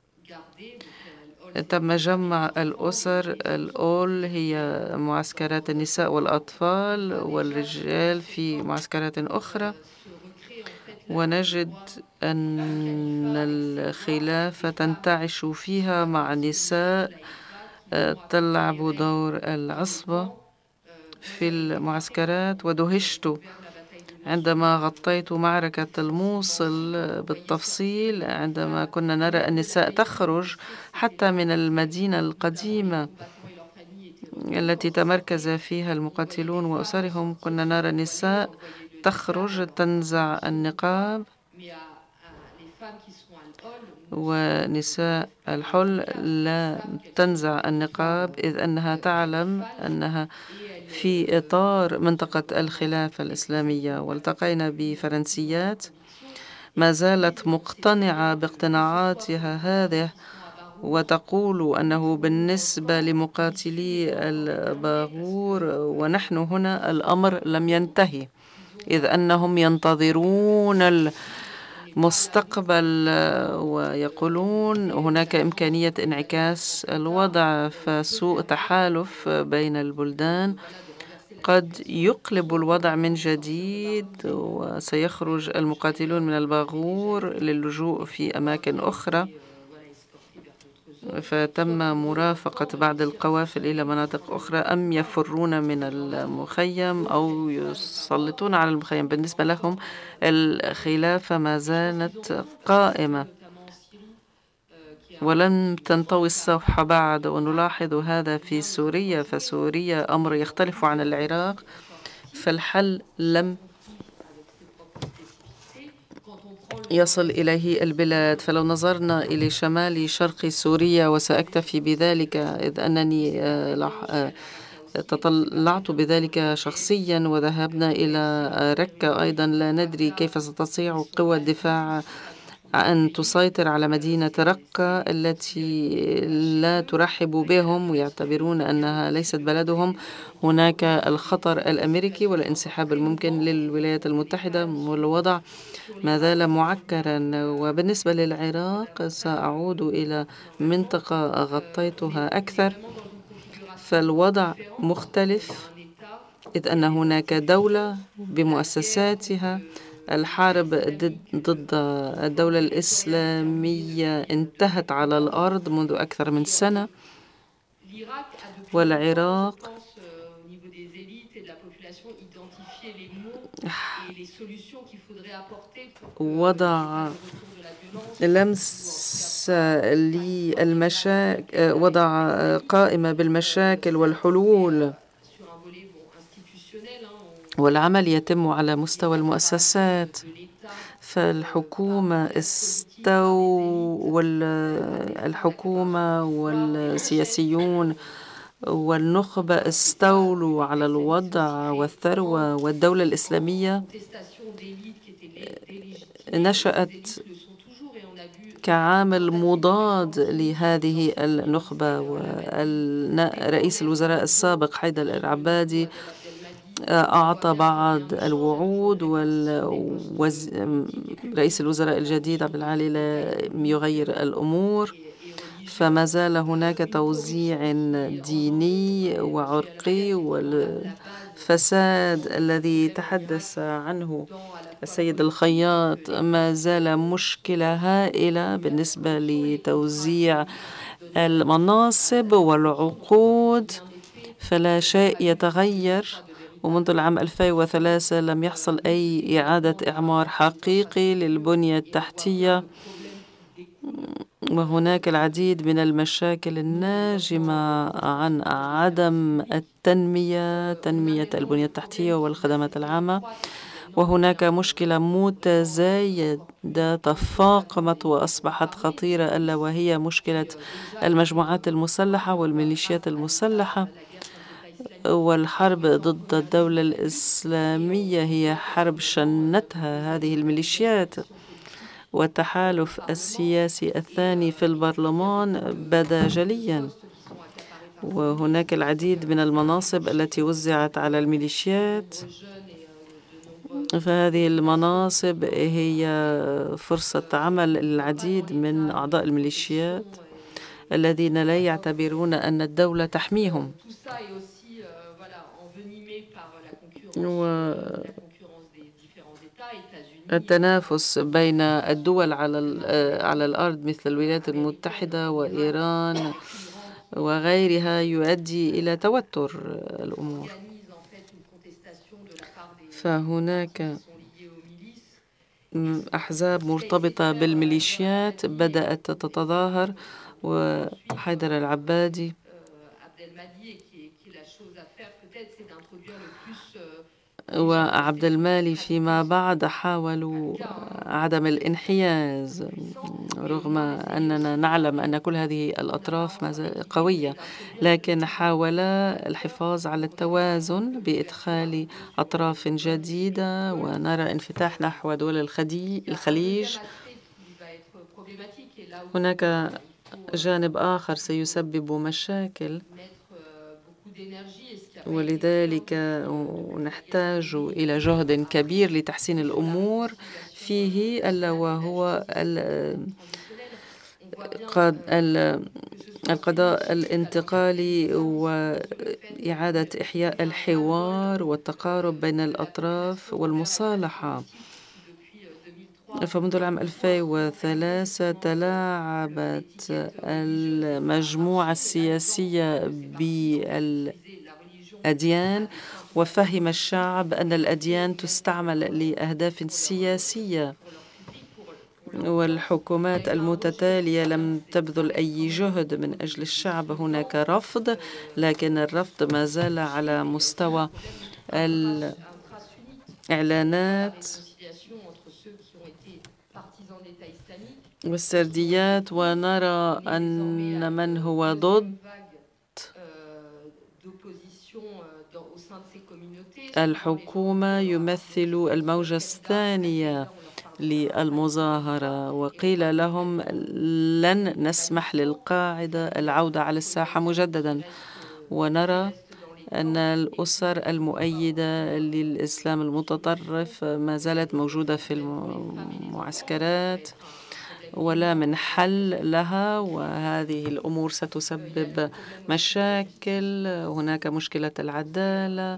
تم جمع الأسر. الأول هي معسكرات النساء والأطفال، والرجال في معسكرات أخرى. ونجد أن الخلافة تنتعش فيها مع نساء تلعب دور العصبة في المعسكرات. ودهشت عندما غطيت معركة الموصل بالتفصيل، عندما كنا نرى النساء تخرج حتى من المدينة القديمة التي تمركز فيها المقاتلون وأسرهم. كنا نرى النساء تخرج تنزع النقاب، ونساء الحل لا تنزع النقاب، إذ أنها تعلم أنها في إطار منطقة الخلافة الإسلامية. والتقينا بفرنسيات ما زالت مقتنعة باقتناعاتها هذه، وتقول أنه بالنسبة لمقاتلي الباغور ونحن هنا الأمر لم ينتهي، إذ أنهم ينتظرون المستقبل ويقولون هناك إمكانية انعكاس الوضع. فسوء تحالف بين البلدان قد يقلب الوضع من جديد، وسيخرج المقاتلون من الباغور للجوء في أماكن أخرى. فتم مرافقة بعض القوافل إلى مناطق أخرى، أم يفرون من المخيم أو يسلطون على المخيم. بالنسبة لهم الخلافة ما زالت قائمة ولن تنطوي الصفحة بعد. ونلاحظ هذا في سوريا، فسوريا أمر يختلف عن العراق، فالحل لم يصل إليه البلاد. فلو نظرنا إلى شمال شرق سوريا، وسأكتفي بذلك إذ أنني تطلعت بذلك شخصيا، وذهبنا إلى ركة أيضا، لا ندري كيف ستستطيع قوى الدفاع أن تسيطر على مدينة رقة التي لا ترحب بهم ويعتبرون أنها ليست بلدهم. هناك الخطر الأمريكي والانسحاب الممكن للولايات المتحدة، والوضع ما زال معكرا. وبالنسبة للعراق سأعود إلى منطقة غطيتها أكثر، فالوضع مختلف، إذ أن هناك دولة بمؤسساتها. الحرب ضد الدولة الإسلامية انتهت على الأرض منذ أكثر من سنة، والعراق وضع لمس للمشاكل، وضع قائمة بالمشاكل والحلول، والعمل يتم على مستوى المؤسسات. فالحكومة استو والحكومة والسياسيون والنخبة استولوا على الوضع والثروة، والدولة الإسلامية نشأت كعامل مضاد لهذه النخبة. ورئيس الوزراء السابق حيدر العبادي أعطى بعض الوعود، ورئيس الوزراء الجديد عبد العالي لا يغير الأمور. فما زال هناك توزيع ديني وعرقي، والفساد الذي تحدث عنه السيد الخياط ما زال مشكلة هائلة بالنسبة لتوزيع المناصب والعقود، فلا شيء يتغير. ومنذ العام ألفين وثلاثة لم يحصل أي إعادة إعمار حقيقي للبنية التحتية، وهناك العديد من المشاكل الناجمة عن عدم التنمية، تنمية البنية التحتية والخدمات العامة. وهناك مشكلة متزايدة تفاقمت وأصبحت خطيرة، ألا وهي مشكلة المجموعات المسلحة والميليشيات المسلحة. والحرب ضد الدولة الإسلامية هي حرب شنتها هذه الميليشيات. والتحالف السياسي الثاني في البرلمان بدا جليا، وهناك العديد من المناصب التي وزعت على الميليشيات. فهذه المناصب هي فرصة عمل للعديد من أعضاء الميليشيات الذين لا يعتبرون أن الدولة تحميهم. والتنافس بين الدول على على الأرض مثل الولايات المتحدة وإيران وغيرها يؤدي إلى توتر الأمور. فهناك أحزاب مرتبطة بالميليشيات بدأت تتظاهر، وحيدر العبادي وعبد المالي فيما بعد حاولوا عدم الانحياز، رغم أننا نعلم أن كل هذه الأطراف قوية، لكن حاول الحفاظ على التوازن بإدخال أطراف جديدة. ونرى انفتاح نحو دول الخليج. هناك جانب آخر سيسبب مشاكل، ولذلك نحتاج إلى جهد كبير لتحسين الأمور فيه، ألا وهو القضاء الانتقالي وإعادة إحياء الحوار والتقارب بين الأطراف والمصالحة. فمنذ العام ألفين وثلاثة تلاعبت المجموعة السياسية بالأديان، وفهم الشعب أن الأديان تستعمل لأهداف سياسية، والحكومات المتتالية لم تبذل أي جهد من أجل الشعب. هناك رفض، لكن الرفض ما زال على مستوى الإعلانات والسرديات. ونرى أن من هو ضد الحكومة يمثل الموجة الثانية للمظاهرة، وقيل لهم لن نسمح للقاعدة العودة على الساحة مجددا. ونرى أن الأسر المؤيدة للإسلام المتطرف ما زالت موجودة في المعسكرات ولا من حل لها، وهذه الأمور ستسبب مشاكل. هناك مشكلة العدالة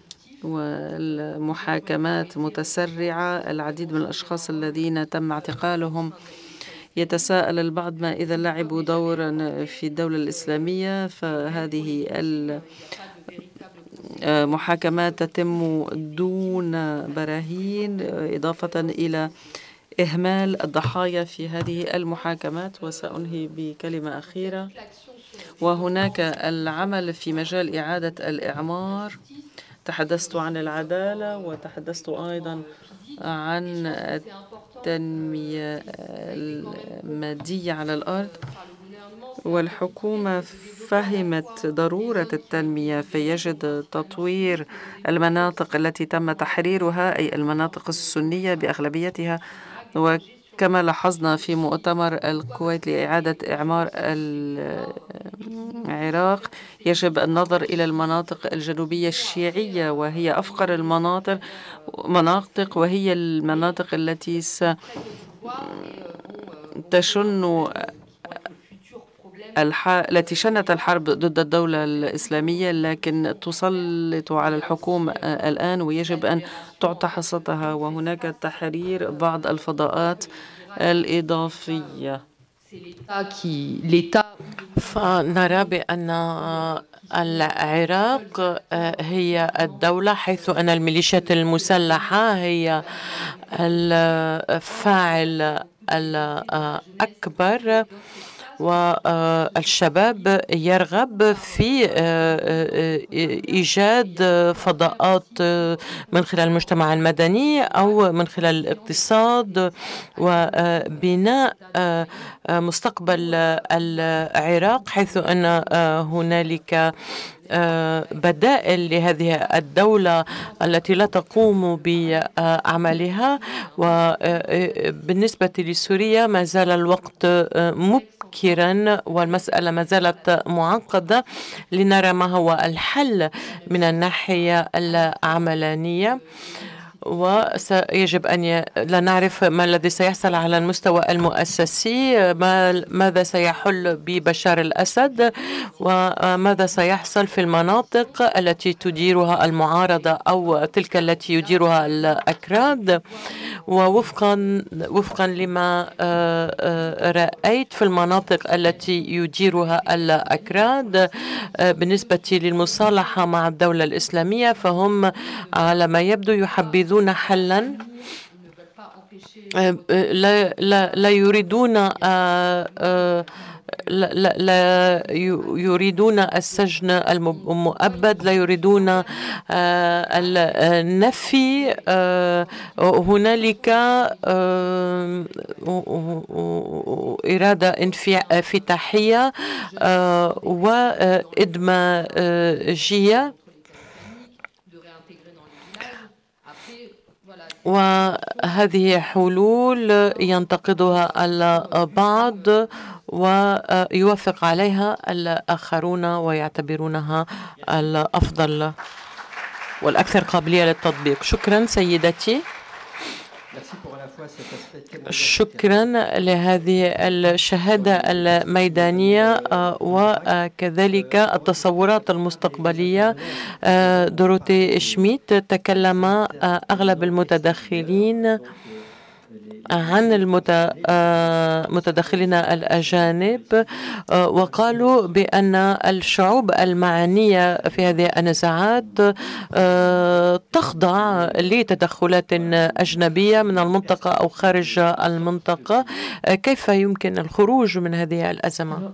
والمحاكمات متسرعة. العديد من الأشخاص الذين تم اعتقالهم يتساءل البعض ما إذا لعبوا دورا في الدولة الإسلامية، فهذه المحاكمات تتم دون براهين، إضافة إلى إهمال الضحايا في هذه المحاكمات. وسأنهي بكلمة أخيرة، وهناك العمل في مجال إعادة الإعمار. تحدثت عن العدالة وتحدثت أيضا عن التنمية المادية على الأرض، والحكومة فهمت ضرورة التنمية، فيجب تطوير المناطق التي تم تحريرها، أي المناطق السنية بأغلبيتها. وكما لاحظنا في مؤتمر الكويت لإعادة إعمار العراق، يجب النظر إلى المناطق الجنوبية الشيعية، وهي أفقر المناطق مناطق وهي المناطق التي ستشن الح... التي شنت الحرب ضد الدولة الإسلامية، لكن تسلط على الحكومة الآن ويجب أن تعطى حصتها. وهناك تحرير بعض الفضاءات الإضافية. فنرى بأن العراق هي الدولة، حيث أن الميليشيات المسلحة هي الفاعل الأكبر، والشباب يرغب في إيجاد فضاءات من خلال المجتمع المدني أو من خلال الاقتصاد وبناء مستقبل العراق، حيث أن هنالك بدائل لهذه الدولة التي لا تقوم بأعمالها. وبالنسبة لسوريا ما زال الوقت مبكرا والمسألة ما زالت معقدة لنرى ما هو الحل من الناحية العملانية، ويجب أن ي... لا نعرف ما الذي سيحصل على المستوى المؤسسي، ما... ماذا سيحل ببشار الأسد، وماذا سيحصل في المناطق التي تديرها المعارضة أو تلك التي يديرها الأكراد. ووفقا وفقا لما رأيت في المناطق التي يديرها الأكراد بالنسبة للمصالحة مع الدولة الإسلامية، فهم على ما يبدو يحبذون حلا، لا, لا, لا يريدون لا, لا, لا يريدون السجن المؤبد، لا يريدون النفي. هنالك إرادة انفتاحية وإدماجية، وهذه حلول ينتقدها البعض ويوافق عليها الآخرون ويعتبرونها الأفضل والأكثر قابلية للتطبيق. شكرا سيدتي، شكرا لهذه الشهادة الميدانية وكذلك التصورات المستقبلية. دوروثي شميت تكلم أغلب المتدخلين عن المتدخلين الأجانب، وقالوا بأن الشعوب المعنية في هذه النزاعات تخضع لتدخلات أجنبية من المنطقة أو خارج المنطقة. كيف يمكن الخروج من هذه الأزمة؟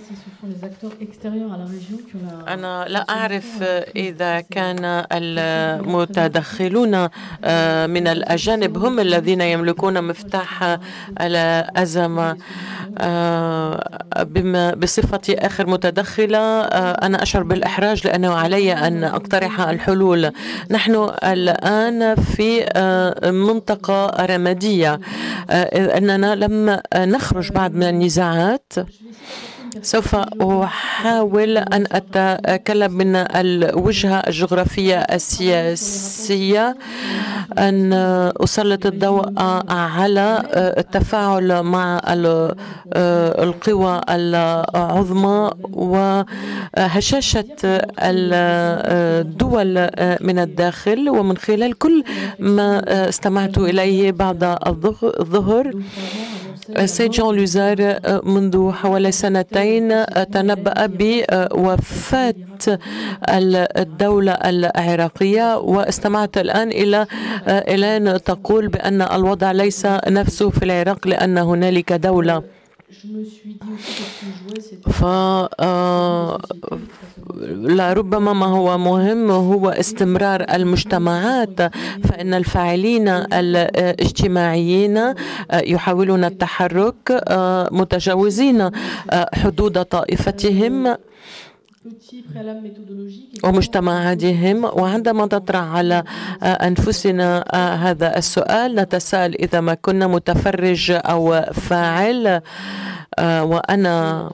أنا لا أعرف إذا كان المتدخلون من الأجانب هم الذين يملكون يكون مفتاح الأزمة. بما بصفتي آخر متدخلة أنا أشعر بالإحراج لأنه علي أن أقترح الحلول. نحن الآن في منطقة رمادية، أننا لم نخرج بعد من النزاعات. سوف أحاول أن أتكلم من الوجهة الجغرافية السياسية، أن أسلط الضوء على التفاعل مع القوى العظمى وهشاشة الدول من الداخل، ومن خلال كل ما استمعت إليه بعد الظهر السيد جان لوزار منذ حوالي سنتين تنبأ بوفاة الدولة العراقية، واستمعت الآن إلى إيلان تقول بأن الوضع ليس نفسه في العراق لأن هنالك دولة. ف لربما ما هو مهم هو استمرار المجتمعات، فإن الفاعلين الاجتماعيين يحاولون التحرك متجاوزين حدود طائفتهم ومجتمعاتهم. وعندما نطرح على أنفسنا هذا السؤال نتساءل إذا ما كنا متفرج أو فاعل. وأنا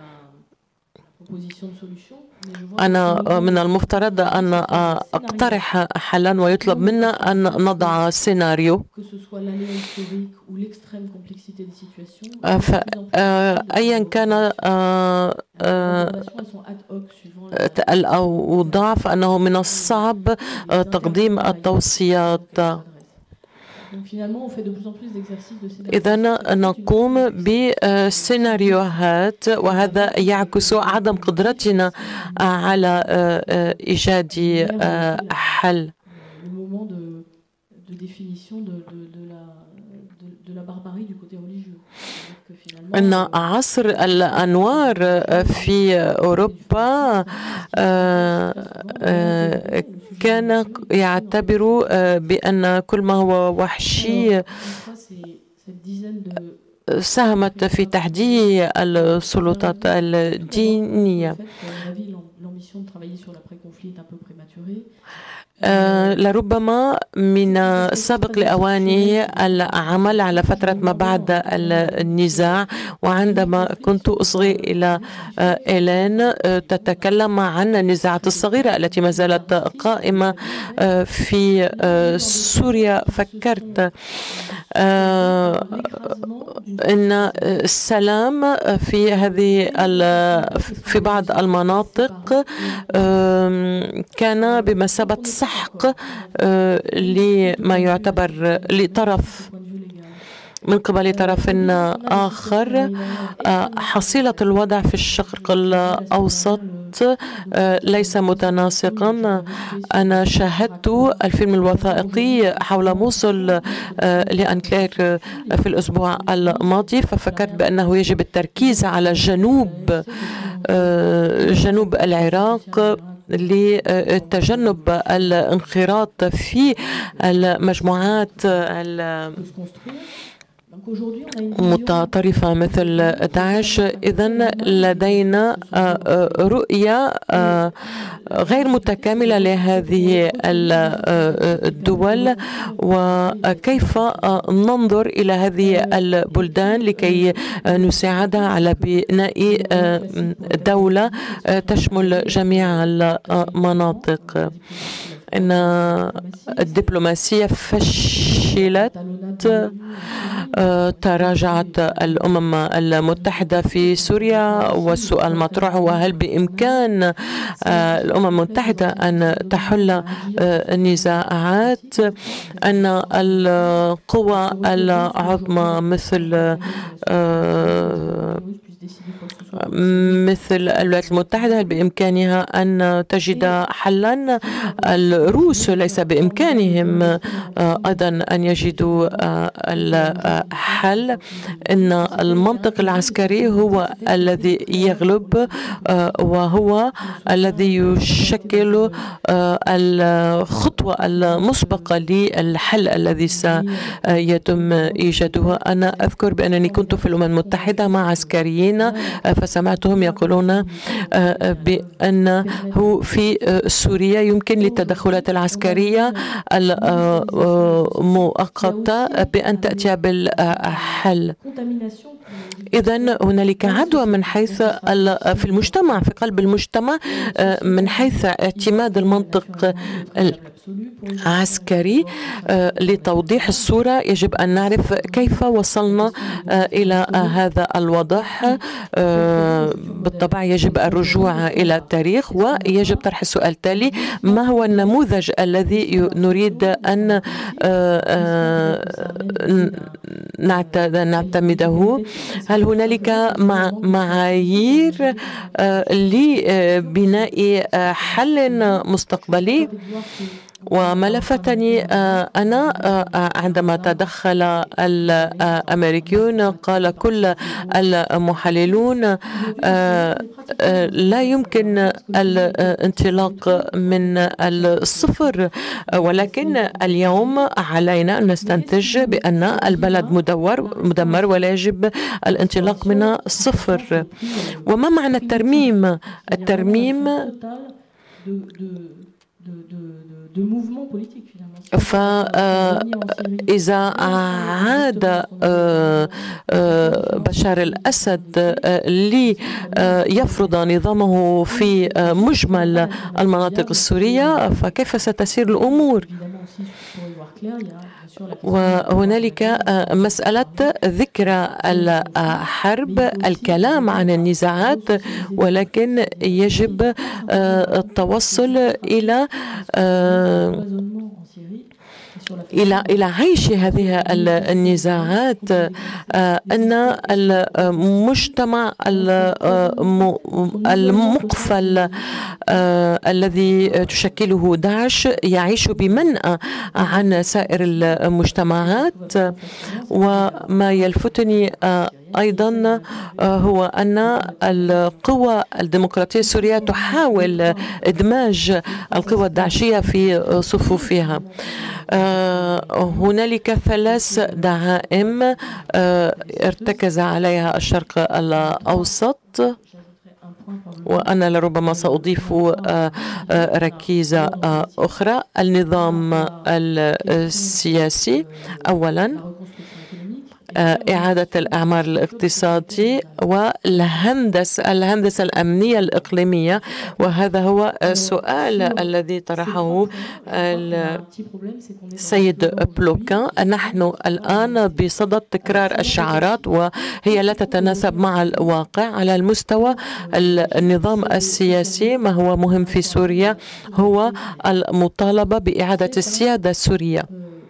أنا من المفترض أن أقترح حلا ويطلب منا أن نضع سيناريو، فأيا كان الأوضاع فأنه من الصعب تقديم التوصيات. إذا نقوم بسيناريوهات، وهذا يعكس عدم قدرتنا على إيجاد حل. إن عصر الأنوار في أوروبا كان يعتبر بأن كل ما هو وحشي ساهمت في تحديد السلطات الدينية. أه لربما من السابق لأوانه العمل على فترة ما بعد النزاع. وعندما كنت أصغي إلى إيلان تتكلم عن النزاعات الصغيرة التي ما زالت قائمة في سوريا، فكرت أه إن السلام في هذه في بعض المناطق كان بمثابة سحق لما يعتبر لطرف من قبل طرف آخر. حصيلة الوضع في الشرق الأوسط ليس متناسقا. أنا شاهدت الفيلم الوثائقي حول موصل لأن كلير في الأسبوع الماضي، ففكرت بأنه يجب التركيز على جنوب جنوب العراق لتجنب الانخراط في المجموعات متطرفة مثل داعش. إذن لدينا رؤية غير متكاملة لهذه الدول، وكيف ننظر إلى هذه البلدان لكي نساعدها على بناء دولة تشمل جميع المناطق. إن الدبلوماسية فشلت. تراجعت الأمم المتحدة في سوريا، والسؤال مطروح هو هل بإمكان الأمم المتحدة أن تحل النزاعات؟ أن القوى العظمى مثل مثل الولايات المتحدة هل بإمكانها أن تجد حلا؟ الروس ليس بإمكانهم أيضا أن يجدوا الحل. إن المنطق العسكري هو الذي يغلب وهو الذي يشكل الخطوة المسبقة للحل الذي سيتم إيجاده. أنا أذكر بأنني كنت في الأمم المتحدة مع عسكريين فسمعتهم يقولون بأنه في سوريا يمكن للتدخلات العسكرية المؤقتة بأن تأتي بالحل. إذن هنالك عدوى من حيث في المجتمع، في قلب المجتمع، من حيث اعتماد المنطق العسكري. لتوضيح الصورة يجب أن نعرف كيف وصلنا إلى هذا الوضع. بالطبع يجب الرجوع إلى التاريخ ويجب طرح السؤال التالي: ما هو النموذج الذي نريد أن نعتمده؟ هل هنالك معايير لبناء حل مستقبلي؟ وما لفتني أنا عندما تدخل الأمريكيون قال كل المحللون لا يمكن الانطلاق من الصفر، ولكن اليوم علينا أن نستنتج بأن البلد مدور مدمر ولا يجب الانطلاق من الصفر. وما معنى الترميم؟ الترميم فإذا عاد بشار الأسد ليفرض نظامه في مجمل المناطق السورية فكيف ستسير الأمور؟ وهنالك مسألة ذكر الحرب، الكلام عن النزاعات، ولكن يجب التوصل إلى إلى إلى عيش هذه النزاعات. أن المجتمع المقفل الذي تشكله داعش يعيش بمنأى عن سائر المجتمعات. وما يلفتني أيضا هو أن القوى الديمقراطية السورية تحاول إدماج القوى الداعشية في صفوفها. هنالك ثلاث دعائم ارتكز عليها الشرق الأوسط، وأنا لربما سأضيف ركيزة أخرى: النظام السياسي أولا، إعادة الإعمار الاقتصادي، والهندسة الهندسة الأمنية الإقليمية. وهذا هو السؤال الذي طرحه السيد بلوكان. نحن الآن بصدد تكرار الشعارات وهي لا تتناسب مع الواقع. على المستوى النظام السياسي ما هو مهم في سوريا هو المطالبة بإعادة السيادة السورية.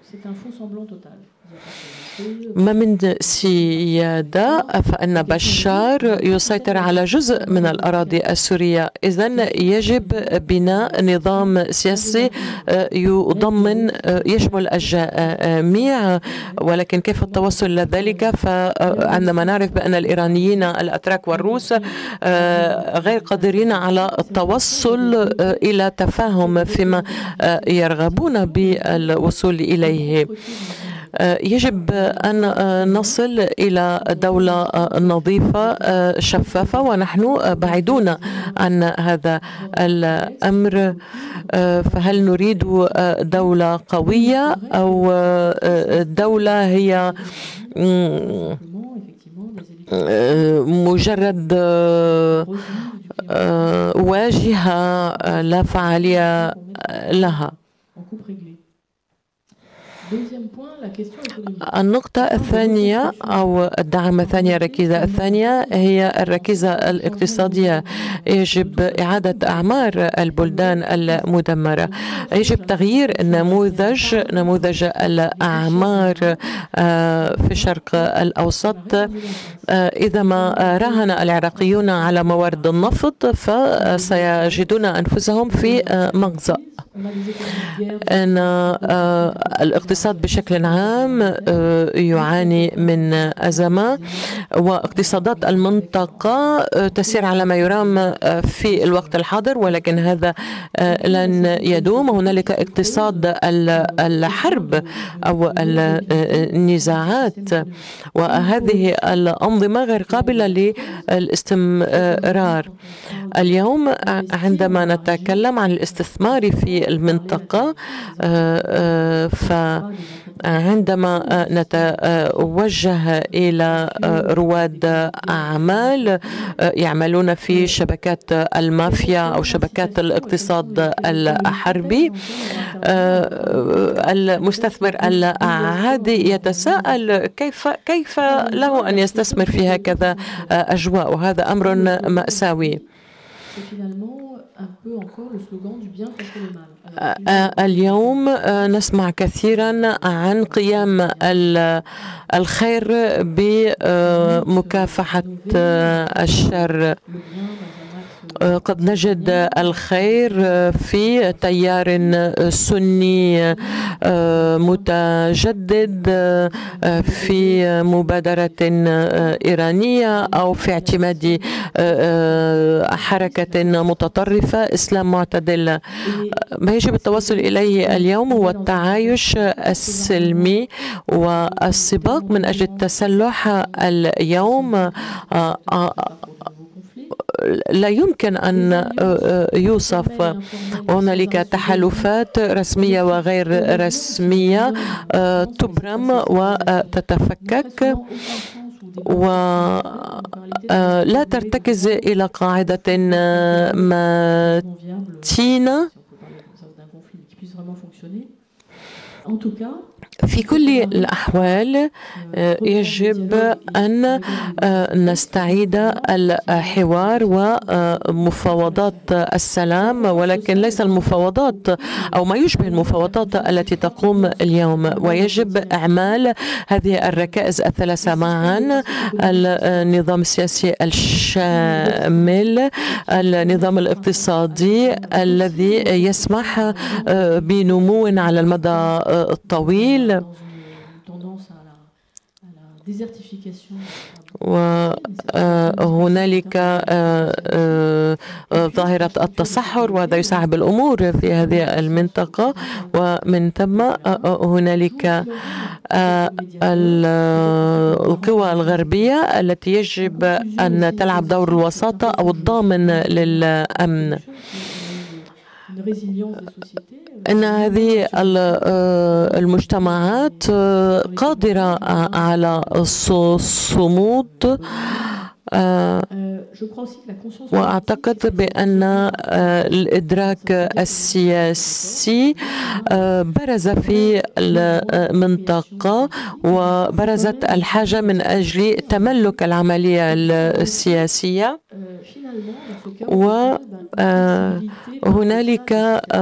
ما من سيادة، فإن بشار يسيطر على جزء من الأراضي السورية. إذن يجب بناء نظام سياسي يضمن يشمل الجميع، ولكن كيف التوصل إلى ذلك؟ فعندما نعرف بأن الإيرانيين الأتراك والروس غير قادرين على التوصل إلى تفاهم فيما يرغبون بالوصول إليه، يجب أن نصل إلى دولة نظيفة شفافة، ونحن بعيدون عن هذا الأمر. فهل نريد دولة قوية أو دولة هي مجرد واجهة لا فعالية لها؟ النقطة الثانية أو الدعم الثانية الركيزة الثانية هي الركيزة الاقتصادية. يجب إعادة أعمار البلدان المدمرة. يجب تغيير النموذج نموذج الأعمار في الشرق الأوسط. إذا ما راهن العراقيون على موارد النفط فسيجدون أنفسهم في مأزق. أن الاقتصاد بشكل عام يعاني من أزمة، واقتصادات المنطقة تسير على ما يرام في الوقت الحاضر، ولكن هذا لن يدوم. هنالك اقتصاد الحرب أو النزاعات، وهذه الأنظمة غير قابلة للاستمرار. اليوم عندما نتكلم عن الاستثمار في المنطقة، فعندما نتوجه إلى رواد أعمال يعملون في شبكات المافيا أو شبكات الاقتصاد الحربي، المستثمر العادي يتساءل كيف كيف له أن يستثمر في هكذا أجواء، وهذا أمر مأساوي. اليوم نسمع كثيرا عن قيام الخير بمكافحة الشر. قد نجد الخير في تيار سني متجدد، في مبادرة إيرانية، أو في اعتماد حركة متطرفة إسلام معتدل. ما يجب التوصل إليه اليوم هو التعايش السلمي والسباق من أجل التسلح. اليوم لا يمكن أن يوصف. هنالك تحالفات رسمية وغير رسمية تبرم وتتفكك ولا ترتكز إلى قاعدة متينة. في كل الأحوال يجب أن نستعيد الحوار ومفاوضات السلام، ولكن ليس المفاوضات أو ما يشبه المفاوضات التي تقوم اليوم. ويجب إعمال هذه الركائز الثلاثة معا: النظام السياسي الشامل، النظام الاقتصادي الذي يسمح بنمو على المدى الطويل، وهنالك ظاهرة التصحر، وهذا يصعب الأمور في هذه المنطقة. ومن ثم هنالك القوى الغربية التي يجب أن تلعب دور الوساطة أو الضامن للأمن. أن هذه المجتمعات قادرة على الصمود، وأعتقد بأن الإدراك السياسي برز في المنطقة، وبرزت الحاجة من أجل تملك العملية السياسية، وهنالك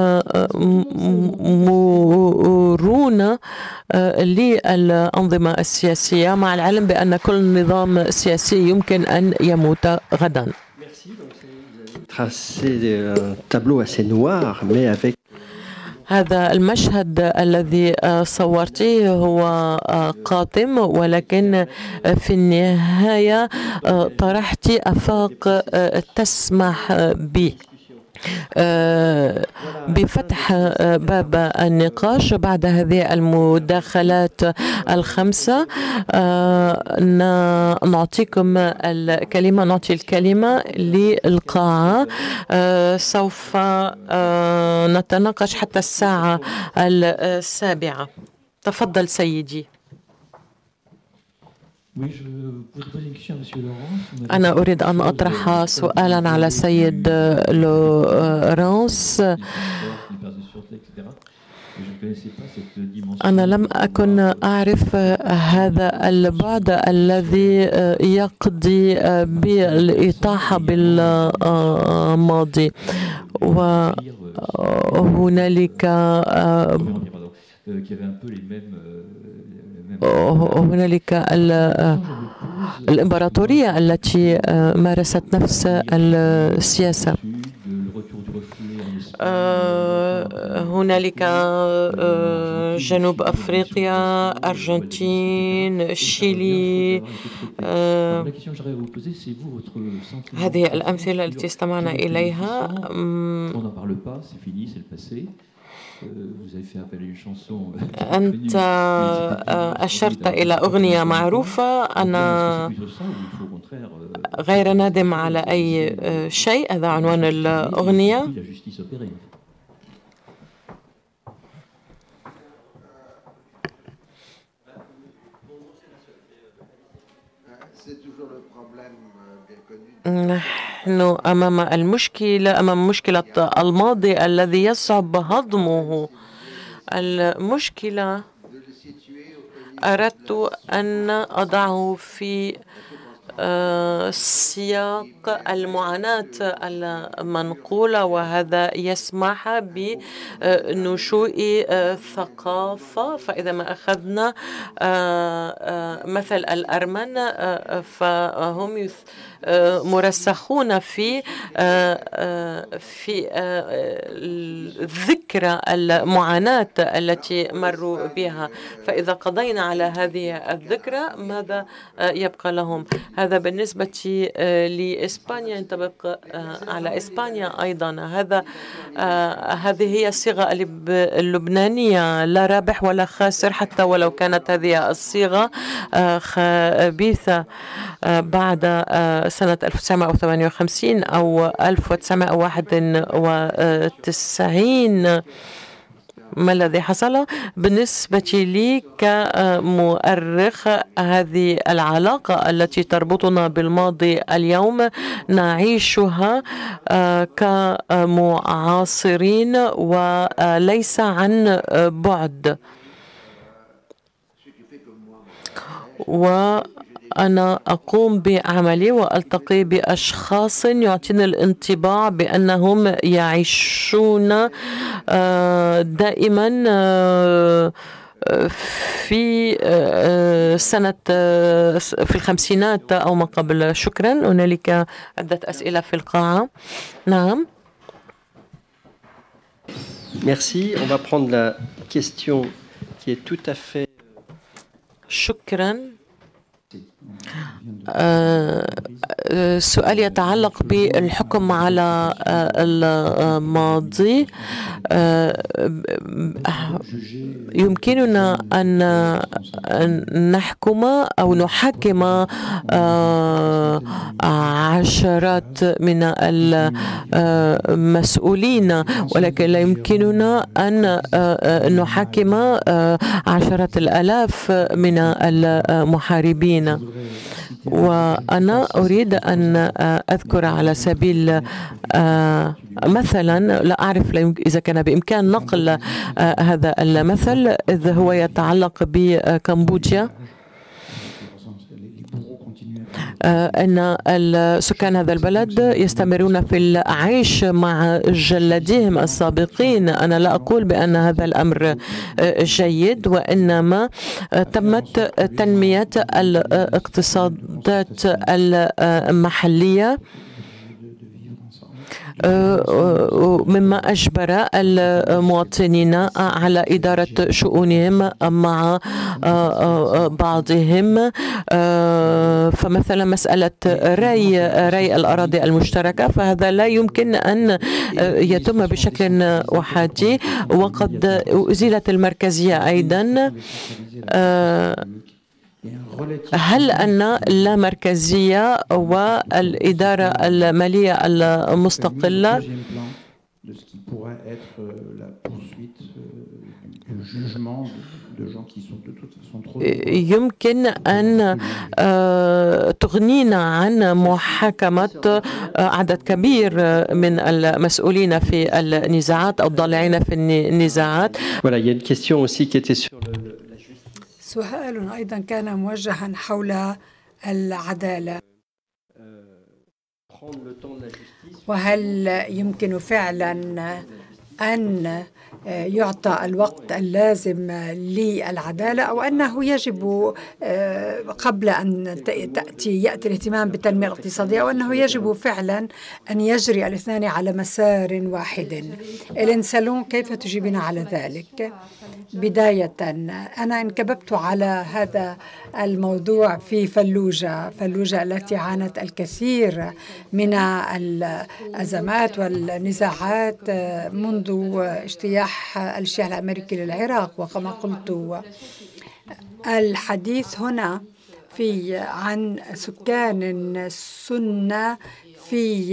مرونة للأنظمة السياسية، مع العلم بأن كل نظام سياسي يمكن أن يموت غدا. هذا المشهد الذي صورتيه هو قاتم، ولكن في النهاية طرحت آفاق تسمح به بفتح باب النقاش. بعد هذه المداخلات الخمسة نعطيكم الكلمة نعطي الكلمة للقاعة. سوف نتناقش حتى الساعة السابعة. تفضل سيدي. أنا أريد أن أطرح سؤالا على السيد لورانس. أنا لم أكن أعرف هذا البعد الذي يقضي بالإطاحة بالماضي، وهنالك هنالك الإمبراطورية التي مارست نفس السياسة. هنالك جنوب أفريقيا، أرجنتين، شيلي. هذه الأمثلة التي استمعنا إليها. أنت أشرت إلى أغنية معروفة. أنا غير نادم على أي شيء. هذا عنوان الأغنية. نحن أمام المشكلة أمام مشكلة الماضي الذي يصعب هضمه. المشكلة أردت أن أضعه في سياق المعاناة المنقولة، وهذا يسمح بنشوء ثقافة. فإذا ما أخذنا مثل الأرمن فهم مرسخون في في ذكرى المعاناة التي مروا بها. فإذا قضينا على هذه الذكرى ماذا يبقى لهم؟ هذا بالنسبة لإسبانيا ينطبق على إسبانيا أيضا. هذا هذه هي الصيغة اللبنانية، لا رابح ولا خاسر، حتى ولو كانت هذه الصيغة خبيثة. بعد سنة ألف وتسعمائة وثمانية وخمسين أو ألف وتسعمائة وواحد وتسعين ما الذي حصل؟ بالنسبة لي كمؤرخ، هذه العلاقة التي تربطنا بالماضي اليوم نعيشها كمعاصرين وليس عن بعد. و أنا أقوم بعملي وألتقي بأشخاص يعطيني الانطباع بأنهم يعيشون دائما في سنة في الخمسينات أو ما قبل. شكرا. هنالك عدة أسئلة في القاعة. نعم. Merci. On va prendre la question qui est tout à fait. شكرا. السؤال يتعلق بالحكم على الماضي. يمكننا أن نحكم أو نحاكم عشرات من المسؤولين، ولكن لا يمكننا أن نحاكم عشرات الآلاف من المحاربين. وأنا أريد أن أذكر على سبيل مثلا، لا أعرف إذا كان بإمكان نقل هذا المثل، إذ هو يتعلق بكمبوديا، أن سكان هذا البلد يستمرون في العيش مع جلاديهم السابقين. أنا لا أقول بأن هذا الأمر جيد، وإنما تمت تنمية الاقتصادات المحلية مما أجبر المواطنين على إدارة شؤونهم مع بعضهم. فمثلا مسألة ري ري الأراضي المشتركة، فهذا لا يمكن أن يتم بشكل أحادي، وقد أزيلت المركزية أيضا. هل أن اللامركزية والإدارة المالية المستقلة يمكن أن تغنينا عن محاكمة عدد كبير من المسؤولين في النزاعات أو الضالعين في النزاعات. سؤال أيضا كان موجها حول العدالة، وهل يمكن فعلا أن يعطى الوقت اللازم للعدالة، أو أنه يجب قبل أن تأتي يأتي الاهتمام بالتنمية الاقتصادية، أو أنه يجب فعلا أن يجري الاثنان على مسار واحد. إلين سالون، كيف تجيبين على ذلك؟ بداية أنا انكببت على هذا الموضوع في فلوجة فلوجة التي عانت الكثير من الأزمات والنزاعات منذ اجتياح الشيعة الأمريكي للعراق. وكما قلت، الحديث هنا في عن سكان سنة في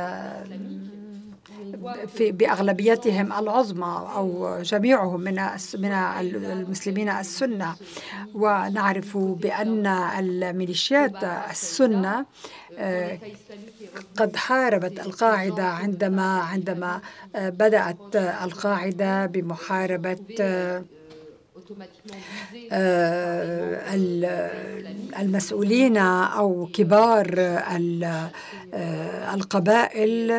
في بأغلبيتهم العظمى أو جميعهم من من المسلمين السنة، ونعرف بأن الميليشيات السنة قد حاربت القاعدة عندما عندما بدأت القاعدة بمحاربة المسؤولين أو كبار القبائل،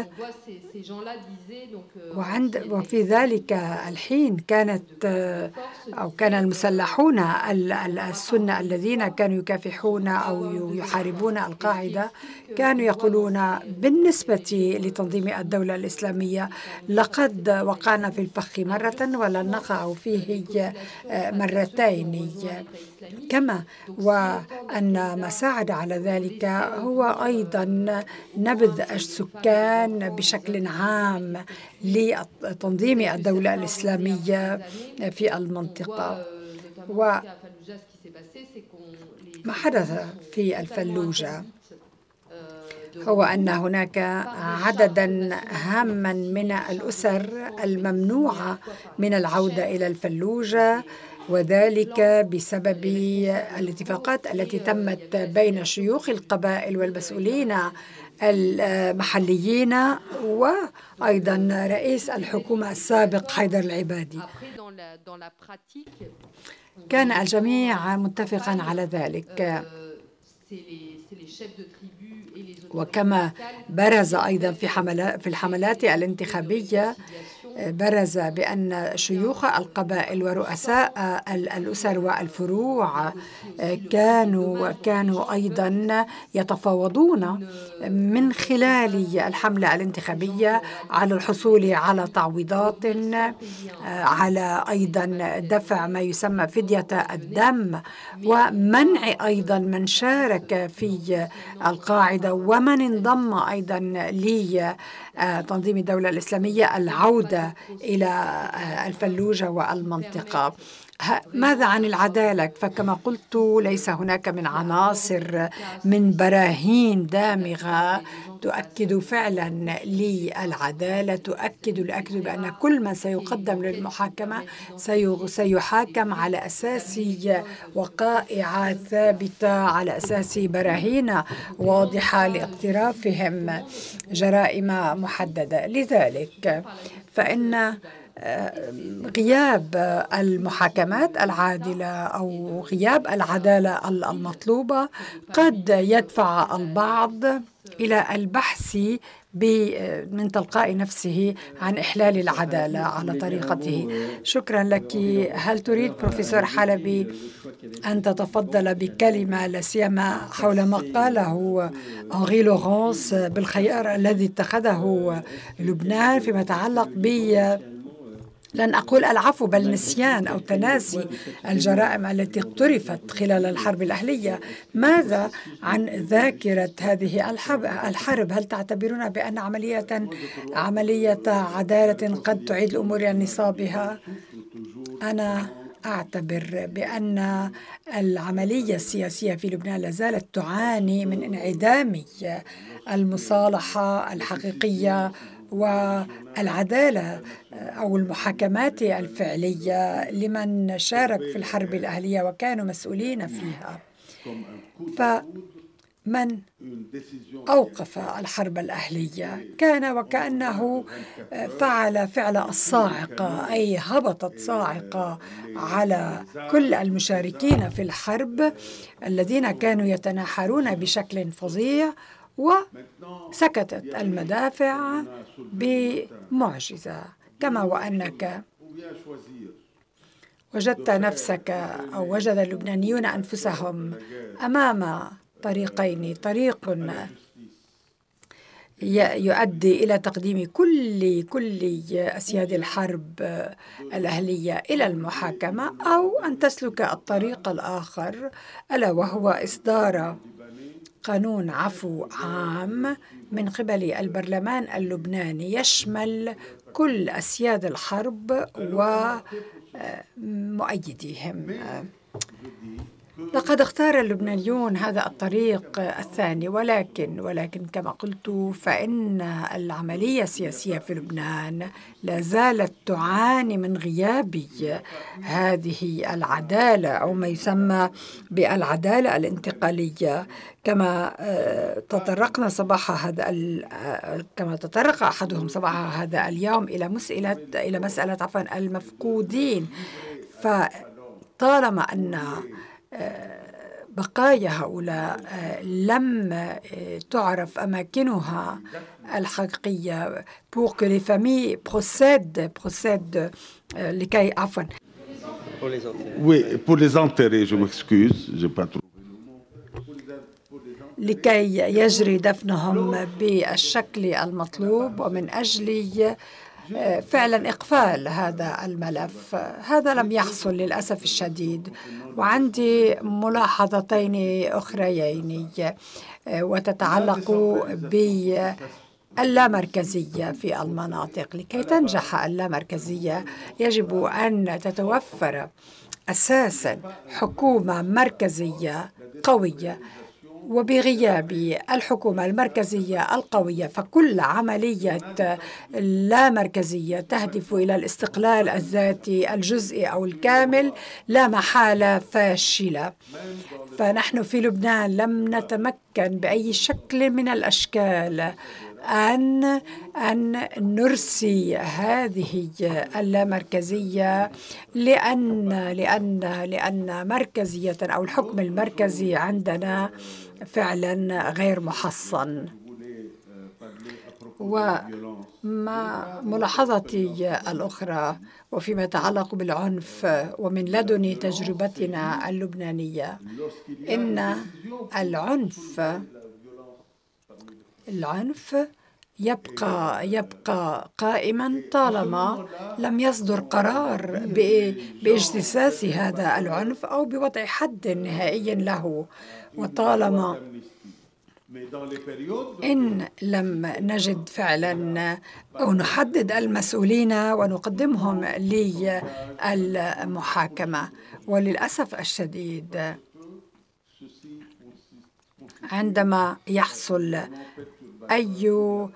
وعند وفي ذلك الحين كانت أو كان المسلحون السنة الذين كانوا يكافحون أو يحاربون القاعدة كانوا يقولون بالنسبة لتنظيم الدولة الإسلامية لقد وقعنا في الفخ مرة ولن نقع فيه مرتين، كما وأن ما ساعد على ذلك هو أيضا نبذ السكان بشكل عام لتنظيم الدولة الإسلامية في المنطقة. وما حدث في الفلوجة هو أن هناك عددا هاما من الأسر الممنوعة من العودة إلى الفلوجة، وذلك بسبب الاتفاقات التي تمت بين شيوخ القبائل والمسؤولين المحليين وأيضا رئيس الحكومة السابق حيدر العبادي. كان الجميع متفقا على ذلك، وكما برز أيضا في حملات في الحملات الانتخابية برز بأن شيوخ القبائل ورؤساء الأسر والفروع كانوا كانوا أيضا يتفاوضون من خلال الحملة الانتخابية على الحصول على تعويضات، على أيضا دفع ما يسمى فدية الدم، ومنع أيضا من شارك في القاعدة ومن انضم أيضا لتنظيم الدولة الإسلامية العودة إلى الفلوجة والمنطقة. ماذا عن العدالة؟ فكما قلت ليس هناك من عناصر من براهين دامغة تؤكد فعلا للعدالة، تؤكد الأكد بأن كل من سيقدم للمحاكمة سيحاكم على أساس وقائع ثابتة، على أساس براهين واضحة لاقترافهم جرائم محددة. لذلك فإن غياب المحاكمات العادلة أو غياب العدالة المطلوبة قد يدفع البعض إلى البحث من تلقاء نفسه عن إحلال العدالة على طريقته. شكرا لك. هل تريد بروفيسور حلبي أن تتفضل بكلمة لا سيما حول ما قاله أنري لورانس بالخيار الذي اتخذه لبنان فيما يتعلق ب لن أقول العفو بل نسيان أو تناسي الجرائم التي اقترفت خلال الحرب الأهلية؟ ماذا عن ذاكرة هذه الحرب؟ هل تعتبرون بأن عملية عملية عدالة قد تعيد الأمور إلى نصابها؟ أنا أعتبر بأن العملية السياسية في لبنان لا زالت تعاني من انعدام المصالحة الحقيقية والعدالة أو المحاكمات الفعلية لمن شارك في الحرب الأهلية وكانوا مسؤولين فيها. فمن أوقف الحرب الأهلية كان وكأنه فعل فعل الصاعقة، أي هبطت صاعقة على كل المشاركين في الحرب الذين كانوا يتناحرون بشكل فظيع، وسكتت المدافع بمعجزة. كما وأنك وجدت نفسك أو وجد اللبنانيون أنفسهم أمام طريقين، طريق يؤدي إلى تقديم كل كل أسياد الحرب الأهلية إلى المحاكمة، أو أن تسلك الطريق الآخر ألا وهو إصدار قانون عفو عام من قبل البرلمان اللبناني يشمل كل أسياد الحرب ومؤيديهم. لقد اختار اللبنانيون هذا الطريق الثاني، ولكن ولكن كما قلت فإن العملية السياسية في لبنان لا زالت تعاني من غياب هذه العدالة أو ما يسمى بالعدالة الانتقالية. كما تطرقنا صباح هذا كما تطرق أحدهم صباح هذا اليوم إلى مسألة إلى مسألة عفوا المفقودين. فطالما أن بقايا هؤلاء لم تعرف أماكنها الحقيقية pour que les familles procèdent procèdent لكي عفوا oui pour les enterrer je m'excuse j'ai pas trouvé لكي يجري دفنهم بالشكل المطلوب، ومن أجل فعلا إقفال هذا الملف. هذا لم يحصل للأسف الشديد. وعندي ملاحظتين أخريين وتتعلق باللامركزية في المناطق. لكي تنجح اللامركزية يجب أن تتوفر أساسا حكومة مركزية قوية، وبغياب الحكومة المركزية القوية فكل عملية لا مركزية تهدف إلى الاستقلال الذاتي الجزئي أو الكامل لا محالة فاشلة. فنحن في لبنان لم نتمكن بأي شكل من الأشكال أن أن نرسي هذه اللامركزية، لأن لأن لأن مركزية أو الحكم المركزي عندنا فعلا غير محصن. وما ملاحظتي الأخرى وفيما يتعلق بالعنف ومن لدن تجربتنا اللبنانية، إن العنف العنف يبقى يبقى قائما طالما لم يصدر قرار باجتثاث هذا العنف أو بوضع حد نهائي له. وطالما إن لم نجد فعلا أو نحدد المسؤولين ونقدمهم للمحاكمة. وللأسف الشديد عندما يحصل أي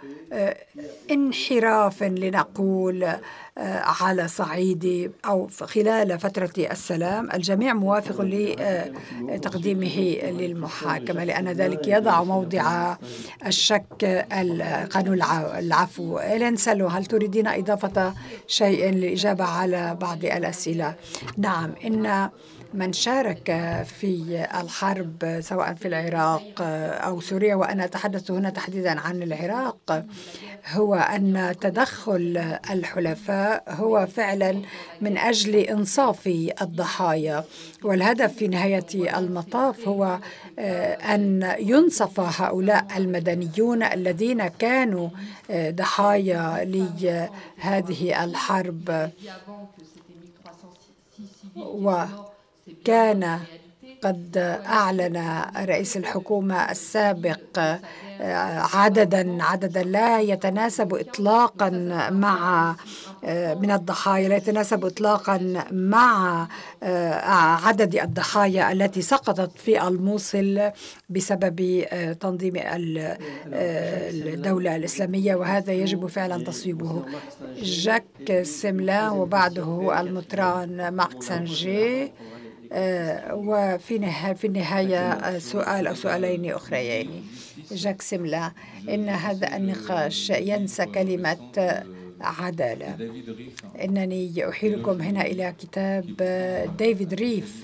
انحراف لنقول على صعيد أو خلال فترة السلام، الجميع موافق لتقديمه للمحاكمة، لأن ذلك يضع موضع الشك قانون العفو. إلين سلو، هل تريدين إضافة شيء للإجابة على بعض الأسئلة؟ نعم، إن من شارك في الحرب سواء في العراق أو سوريا، وأنا أتحدث هنا تحديدا عن العراق، هو أن تدخل الحلفاء هو فعلا من أجل إنصاف الضحايا، والهدف في نهاية المطاف هو أن ينصف هؤلاء المدنيون الذين كانوا ضحايا لهذه الحرب. و كان وقد أعلن رئيس الحكومة السابق عددا عددا لا يتناسب إطلاقا مع من الضحايا لا يتناسب إطلاقا مع عدد الضحايا التي سقطت في الموصل بسبب تنظيم الدولة الإسلامية، وهذا يجب فعلا تصويبه. جاك سيملا وبعده المطران مارك سانجي، وفي نهاية في النهاية سؤال أو سؤالين أخريين. جاك سيملا: إن هذا النقاش ينسى كلمة عدالة. إنني أحيلكم هنا إلى كتاب ديفيد ريف،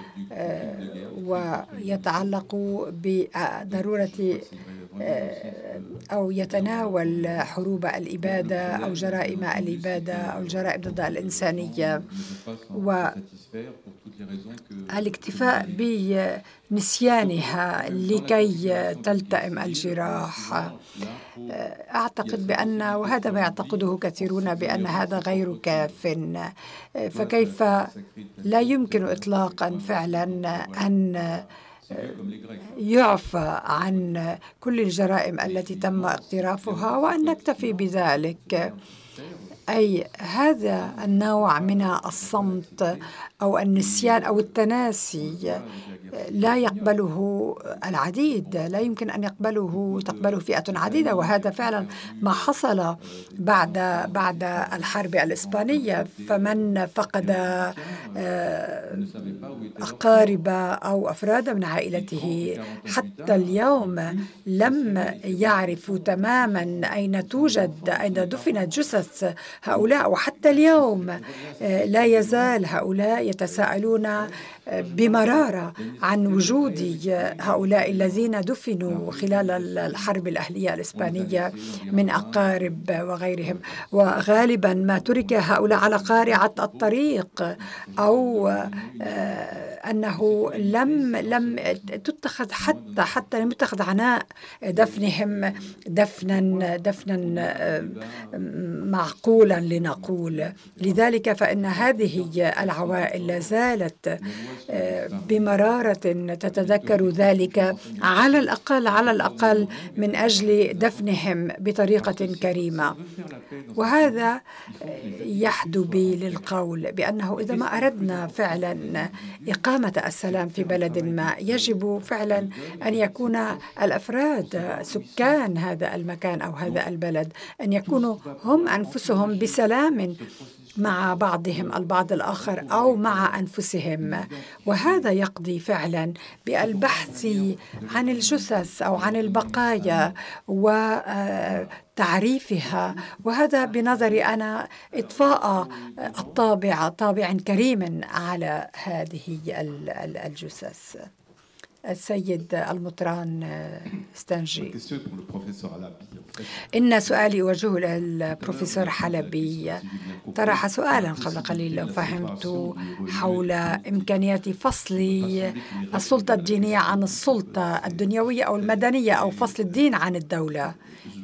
ويتعلق بضرورة أو يتناول حروب الإبادة أو جرائم الإبادة أو الجرائم ضد الإنسانية، والاكتفاء بنسيانها لكي تلتئم الجراح. أعتقد بأن، وهذا ما يعتقده كثيرون، بأن هذا غير كاف. فكيف لا يمكن إطلاقا فعلا أن يعفى عن كل الجرائم التي تم اقترافها وأن نكتفي بذلك؟ أي هذا النوع من الصمت أو النسيان أو التناسي لا يقبله العديد، لا يمكن أن يقبله تقبله فئة عديدة. وهذا فعلا ما حصل بعد بعد الحرب الإسبانية. فمن فقد أقارب أو أفراد من عائلته حتى اليوم لم يعرفوا تماما أين توجد أين دفنت جثث هؤلاء، وحتى اليوم لا يزال هؤلاء يتساءلون بمرارة عن وجود هؤلاء الذين دفنوا خلال الحرب الأهلية الإسبانية من أقارب وغيرهم. وغالبا ما ترك هؤلاء على قارعة الطريق، أو أنه لم لم تتخذ حتى حتى لم يتخذ عناء دفنهم دفنا دفنا معقولا لنقول. لذلك فإن هذه العوائل لا زالت بمرارة تتذكر ذلك على الأقل على الأقل من أجل دفنهم بطريقة كريمة. وهذا يحدو بي للقول بأنه إذا ما أردنا فعلا إقامة السلام في بلد ما، يجب فعلا أن يكون الأفراد سكان هذا المكان أو هذا البلد أن يكونوا هم أنفسهم بسلام مع بعضهم البعض الآخر أو مع أنفسهم. وهذا يقضي فعلا بالبحث عن الجثث أو عن البقايا وتعريفها. وهذا بنظري أنا إضفاء الطابع طابع كريم على هذه الجثث. السيد المطران ستانجي: إن سؤالي أوجهه للبروفيسور حلبي. طرح سؤالا قبل قليل لو فهمت حول إمكانية فصل السلطة الدينية عن السلطة الدنيوية أو المدنية، أو فصل الدين عن الدولة.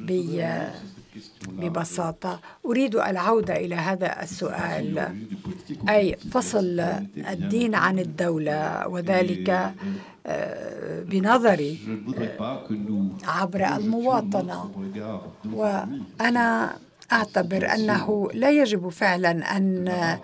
ببساطة أريد العودة إلى هذا السؤال، أي فصل الدين عن الدولة، وذلك بنظري عبر المواطنة. وأنا أعتبر أنه لا يجب فعلا أن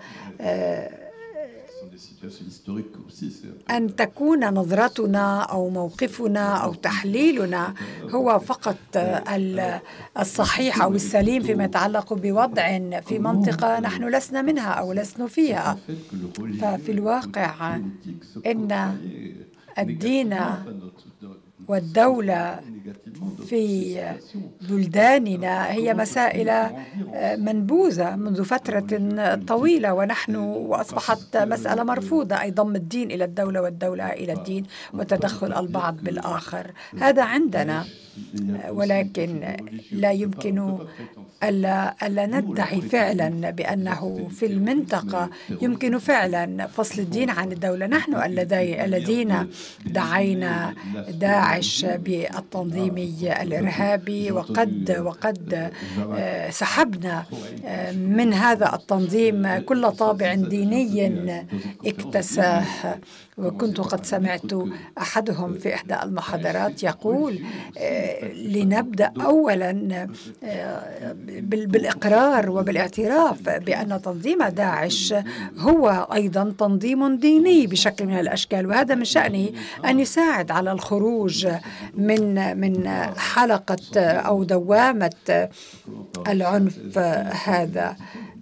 أن تكون نظرتنا أو موقفنا أو تحليلنا هو فقط الصحيح أو السليم فيما يتعلق بوضع في منطقة نحن لسنا منها أو لسنا فيها. ففي الواقع إن الدين والدولة في بلداننا هي مسائل منبوذة منذ فترة طويلة، ونحن وأصبحت مسألة مرفوضة، أي ضم الدين إلى الدولة والدولة إلى الدين وتدخل البعض بالآخر. هذا عندنا، ولكن لا يمكن ألا, ألا ندعي فعلا بأنه في المنطقة يمكن فعلا فصل الدين عن الدولة. نحن الذين دعينا داعش بالتنظيم الوطني الإرهابي، وقد وقد سحبنا من هذا التنظيم كل طابع ديني اكتساه. وكنت قد سمعت أحدهم في إحدى المحاضرات يقول لنبدأ أولا بالإقرار وبالاعتراف بأن تنظيم داعش هو أيضا تنظيم ديني بشكل من الأشكال، وهذا من شأنه أن يساعد على الخروج من من حلقة أو دوامة العنف هذا.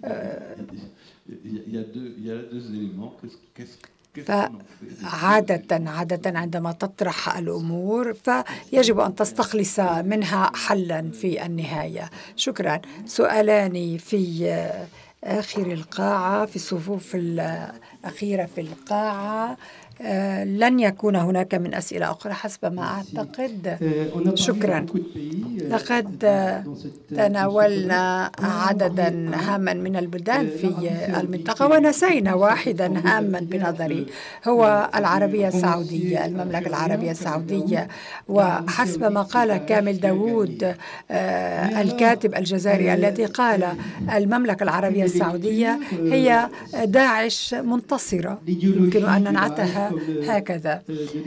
فعادة عادة عندما تطرح الأمور فيجب أن تستخلص منها حلا في النهاية. شكرا. سؤالان في آخر القاعة، في الصفوف الأخيرة في القاعة. آه لن يكون هناك من أسئلة أخرى حسب ما أعتقد. شكرا. لقد تناولنا عددا هاما من البلدان في المنطقة، ونسينا واحدا هاما بنظري هو العربية السعودية، المملكة العربية السعودية. وحسب ما قال كامل داوود آه الكاتب الجزائري الذي قال المملكة العربية السعودية هي داعش منتصرة، يمكن أن ننعتها هكذا.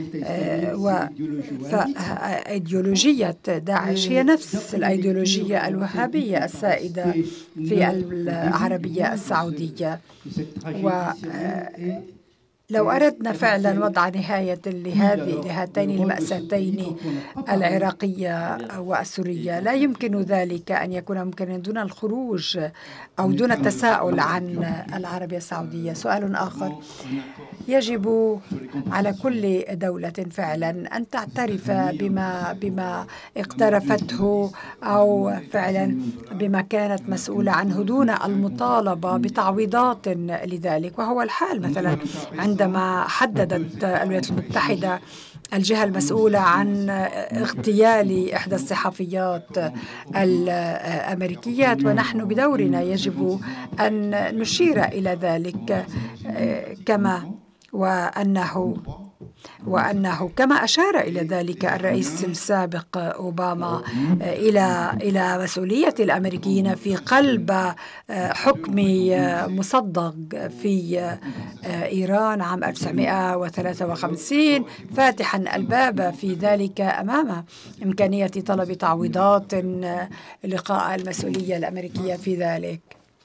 فإيديولوجية داعش هي نفس الإيديولوجية الوهابية السائدة في العربية السعودية. و لو أردنا فعلا وضع نهاية لهذه لهاتين المأساتين العراقية والسورية، لا يمكن ذلك أن يكون ممكنا دون الخروج أو دون التساؤل عن العربية السعودية. سؤال آخر، يجب على كل دولة فعلا أن تعترف بما بما اقترفته أو فعلا بما كانت مسؤولة عنه دون المطالبة بتعويضات لذلك، وهو الحال مثلا عندما حددت الولايات المتحدة الجهة المسؤولة عن اغتيال إحدى الصحفيات الأمريكيات، ونحن بدورنا يجب أن نشير إلى ذلك، كما وأنه وأنه كما أشار إلى ذلك الرئيس السابق أوباما إلى إلى مسؤولية الأمريكيين في قلب حكم مصدق في إيران عام ألف وتسعمائة وثلاثة وخمسين، فاتحا الباب في ذلك أمام إمكانية طلب تعويضات لقاء المسؤولية الأمريكية في ذلك.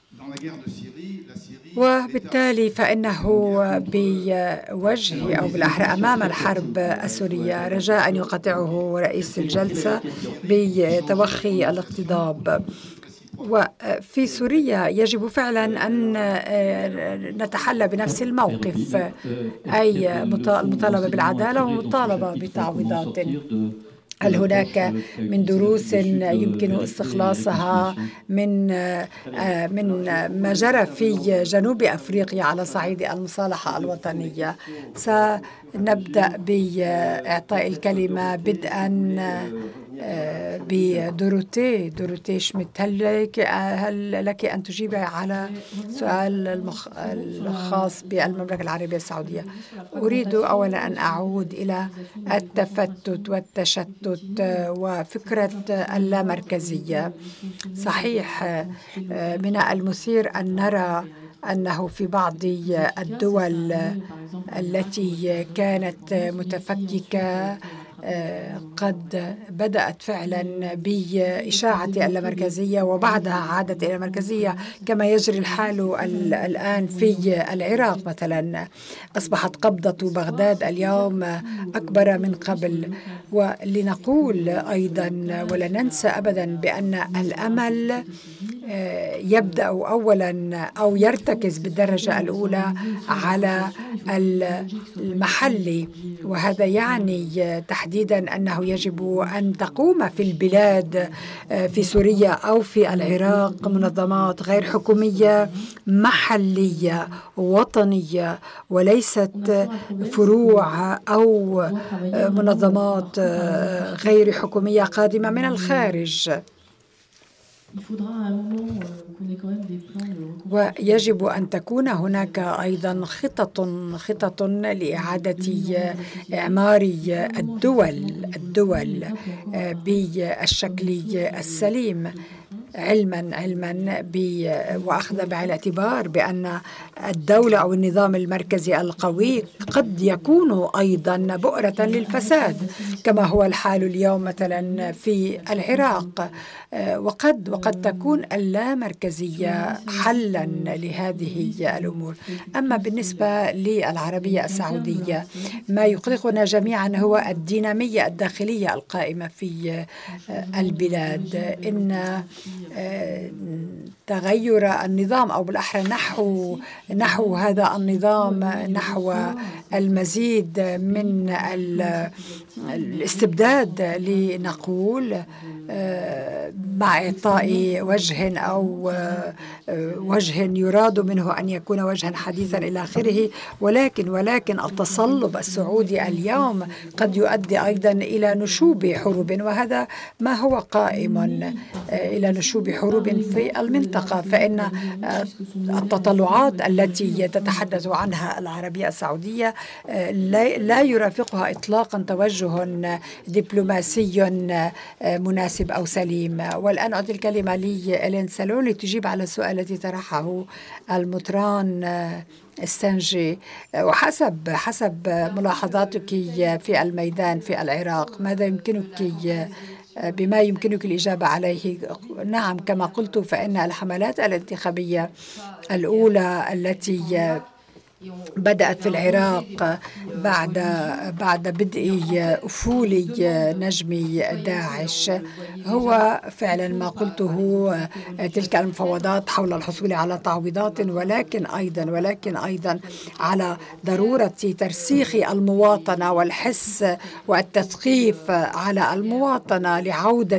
وبالتالي فإنه بوجه أو بالأحرى أمام الحرب السورية رجاء أن يقاطعه رئيس الجلسة بتوخي الاقتضاب. وفي سوريا يجب فعلا أن نتحلى بنفس الموقف، أي المطالبة بالعدالة ومطالبة بتعويضات. هل هناك من دروس يمكن استخلاصها من من ما جرى في جنوب أفريقيا على صعيد المصالحة الوطنية؟ سنبدأ بإعطاء الكلمة بدءا بدوروتي دوروتي شميت. هل لك, هل لك أن تجيب على سؤال المخ... الخاص بالمملكة العربية السعودية؟ أريد أولا أن أعود إلى التفتت والتشتت وفكرة اللامركزية. صحيح من المثير أن نرى أنه في بعض الدول التي كانت متفككة قد بدأت فعلا بإشاعة اللامركزية وبعدها عادت إلى المركزية، كما يجري الحال الآن في العراق مثلا. أصبحت قبضة بغداد اليوم أكبر من قبل. ولنقول أيضا ولا ننسى أبدا بأن الأمل يبدأ أولا أو يرتكز بالدرجة الأولى على المحلي، وهذا يعني تحديدا أنه يجب أن تقوم في البلاد في سوريا أو في العراق منظمات غير حكومية محلية وطنية، وليست فروع أو منظمات غير حكومية قادمة من الخارج. ويجب أن تكون هناك أيضا خطط خطط لإعادة إعمار الدول الدول بالشكل السليم، علما علما وأخذ بعين الاعتبار بأن الدولة أو النظام المركزي القوي قد يكون أيضا بؤرة للفساد كما هو الحال اليوم مثلا في العراق، وقد وقد تكون اللامركزية حلا لهذه الأمور. أما بالنسبة للعربية السعودية ما يقلقنا جميعا هو الدينامية الداخلية القائمة في البلاد، إن تغير النظام أو بالأحرى نحو نحو هذا النظام نحو المزيد من الاستبداد لنقول مع إعطاء وجه أو وجه يراد منه أن يكون وجها حديثا إلى آخره، ولكن ولكن التصلب السعودي اليوم قد يؤدي أيضا إلى نشوب حروب، وهذا ما هو قائم إلى نشوب حروب في المنطقة. فإن التطلعات التي تتحدث عنها العربية السعودية لا يرافقها إطلاقا توجه دبلوماسي مناسب أو سليم. والآن أعطي الكلمة لي إلين سالون لتجيب على السؤال الذي طرحه المطران استنجي. وحسب حسب ملاحظاتك في الميدان في العراق ماذا يمكنك بما يمكنك الإجابة عليه؟ نعم، كما قلت فإن الحملات الانتخابية الأولى التي بدأت في العراق بعد بعد بدء أفول نجم داعش هو فعلا ما قلته، تلك المفاوضات حول الحصول على تعويضات، ولكن أيضا ولكن أيضا على ضرورة ترسيخ المواطنة والحس والتثقيف على المواطنة لعودة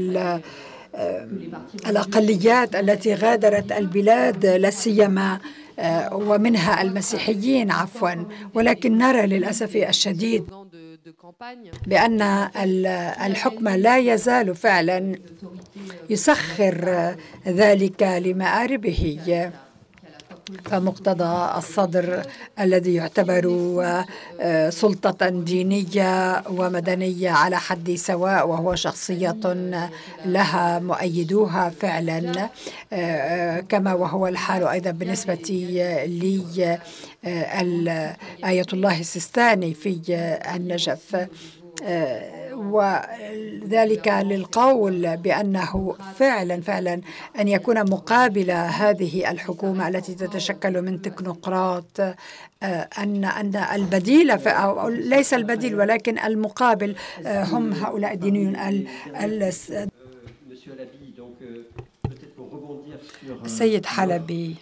الأقليات التي غادرت البلاد لا سيما ومنها المسيحيين عفوا. ولكن نرى للأسف الشديد بأن الحكم لا يزال فعلا يسخر ذلك لمآربه، فمقتضى الصدر الذي يعتبر سلطة دينية ومدنية على حد سواء، وهو شخصية لها مؤيدوها فعلا، كما وهو الحال أيضا بالنسبة لي آية الله السيستاني في النجف، وذلك للقول بأنه فعلا فعلا أن يكون مقابل هذه الحكومة التي تتشكل من تكنوقراط أن أن البديل أو ليس البديل ولكن المقابل هم هؤلاء الدينيون. السيد حلبي،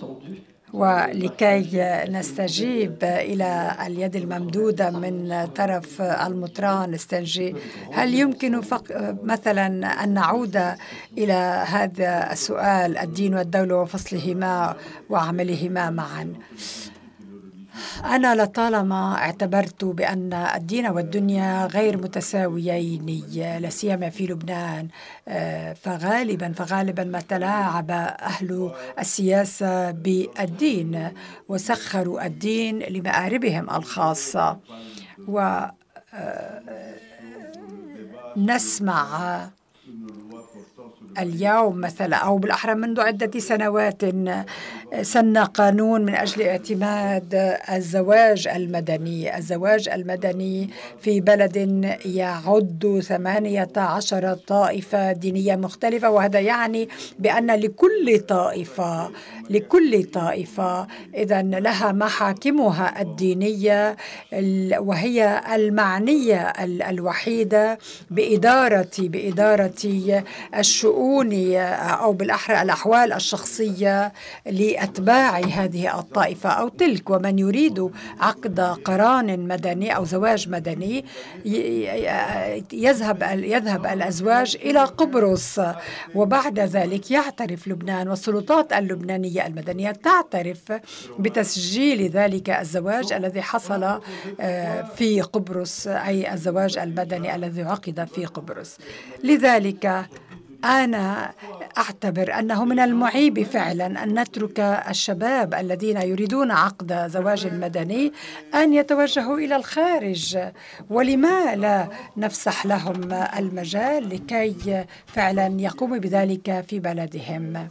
ولكي نستجيب إلى اليد الممدودة من طرف المطران استنجي، هل يمكن مثلا أن نعود إلى هذا السؤال الدين والدولة وفصلهما وعملهما معا؟ أنا لطالما اعتبرت بأن الدين والدنيا غير متساويين، لا سيما في لبنان، فغالبا فغالبا ما تلاعب أهل السياسة بالدين وسخروا الدين لمآربهم الخاصة. ونسمع اليوم مثلا أو بالأحرى منذ عدة سنوات سن قانون من أجل اعتماد الزواج المدني الزواج المدني في بلد يعد ثمانية عشر طائفة دينية مختلفة، وهذا يعني بأن لكل طائفة لكل طائفة إذن لها محاكمها الدينية، وهي المعنية الوحيدة بإدارة بإدارة الشؤون أو بالأحرى الأحوال الشخصية لأتباع هذه الطائفة أو تلك. ومن يريد عقد قران مدني أو زواج مدني يذهب يذهب الأزواج إلى قبرص، وبعد ذلك يعترف لبنان والسلطات اللبنانية المدنية تعترف بتسجيل ذلك الزواج الذي حصل في قبرص، أي الزواج المدني الذي عقد في قبرص. لذلك أنا أعتبر أنه من المعيب فعلا أن نترك الشباب الذين يريدون عقد زواج مدني أن يتوجهوا إلى الخارج، ولما لا نفسح لهم المجال لكي فعلا يقوموا بذلك في بلدهم.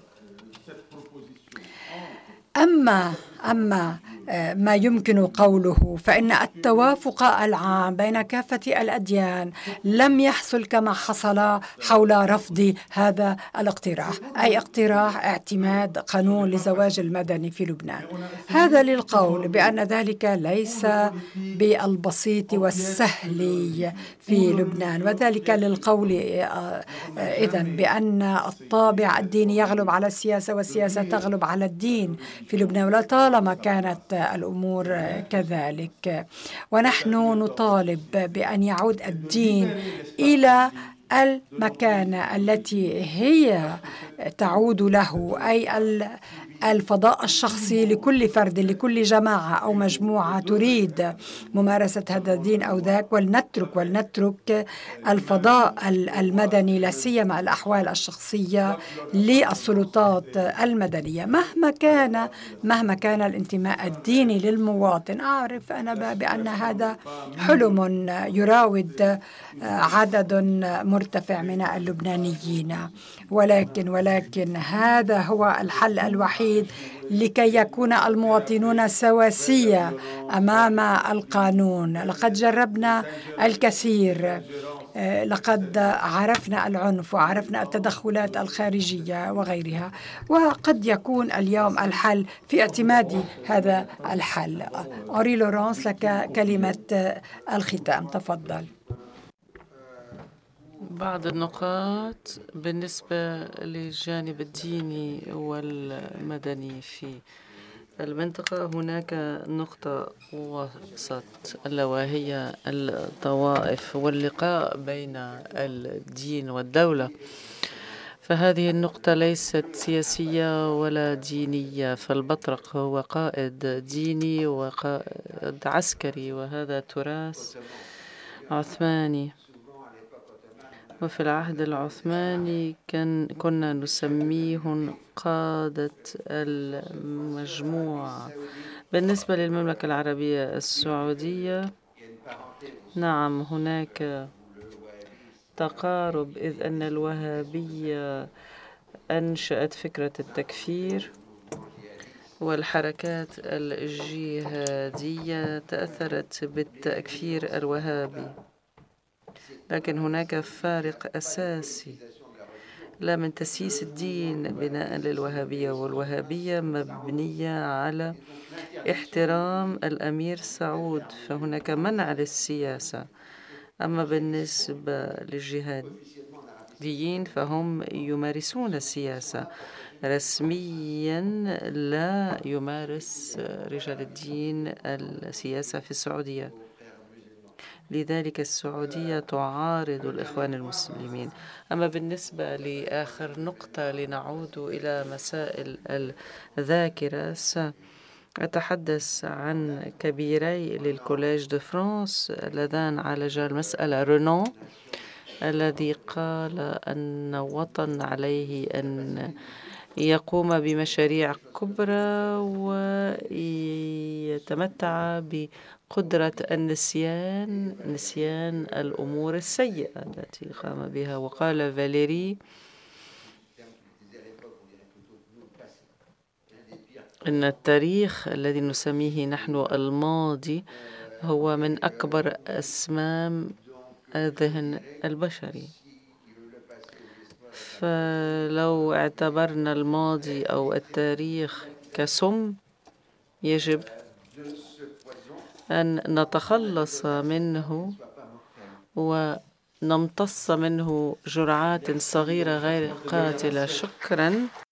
أما أما ما يمكن قوله فإن التوافق العام بين كافة الأديان لم يحصل كما حصل حول رفض هذا الاقتراح، أي اقتراح اعتماد قانون للزواج المدني في لبنان. هذا للقول بأن ذلك ليس بالبسيط والسهل في لبنان، وذلك للقول إذن بأن الطابع الديني يغلب على السياسة والسياسة تغلب على الدين في لبنان، ولطالما كانت الأمور كذلك. ونحن نطالب بأن يعود الدين إلى المكانة التي هي تعود له، أي الفضاء الشخصي لكل فرد، لكل جماعة أو مجموعة تريد ممارسة هذا الدين أو ذاك، ولنترك ولنترك الفضاء المدني لا سيما الأحوال الشخصية للسلطات المدنية مهما كان مهما كان الانتماء الديني للمواطن. أعرف أنا بأن هذا حلم يراود عدد مرتفع من اللبنانيين، ولكن ولكن هذا هو الحل الوحيد لكي يكون المواطنون سواسية أمام القانون. لقد جربنا الكثير، لقد عرفنا العنف وعرفنا التدخلات الخارجية وغيرها، وقد يكون اليوم الحل في اعتماد هذا الحل. أوري لورانس، لك كلمة الختام، تفضل. بعض النقاط بالنسبة للجانب الديني والمدني في المنطقة. هناك نقطة وسط ألا وهي الطوائف واللقاء بين الدين والدولة، فهذه النقطة ليست سياسية ولا دينية، فالبطرق هو قائد ديني وقائد عسكري، وهذا تراث عثماني. وفي العهد العثماني كان كنا نسميهم قادة المجموعة. بالنسبة للمملكة العربية السعودية، نعم هناك تقارب، إذ أن الوهابية أنشأت فكرة التكفير، والحركات الجهادية تأثرت بالتكفير الوهابي، لكن هناك فارق أساسي لا من تسييس الدين بناء للوهابية، والوهابية مبنية على احترام الأمير سعود، فهناك منع للسياسة. أما بالنسبة للجهاديين فهم يمارسون السياسة رسميا، لا يمارس رجال الدين السياسة في السعودية، لذلك السعودية تعارض الإخوان المسلمين. أما بالنسبة لآخر نقطة، لنعود إلى مسائل الذاكرة، سأتحدث عن كبيري للكوليج دو فرانس اللذان عالجا المسألة. رونو الذي قال أن وطن عليه أن يقوم بمشاريع كبرى ويتمتع بقدرة النسيان نسيان الأمور السيئة التي قام بها. وقال فاليري إن التاريخ الذي نسميه نحن الماضي هو من أكبر أسمام الذهن البشري، فلو اعتبرنا الماضي أو التاريخ كسم يجب أن نتخلص منه ونمتص منه جرعات صغيرة غير قاتلة. شكرا.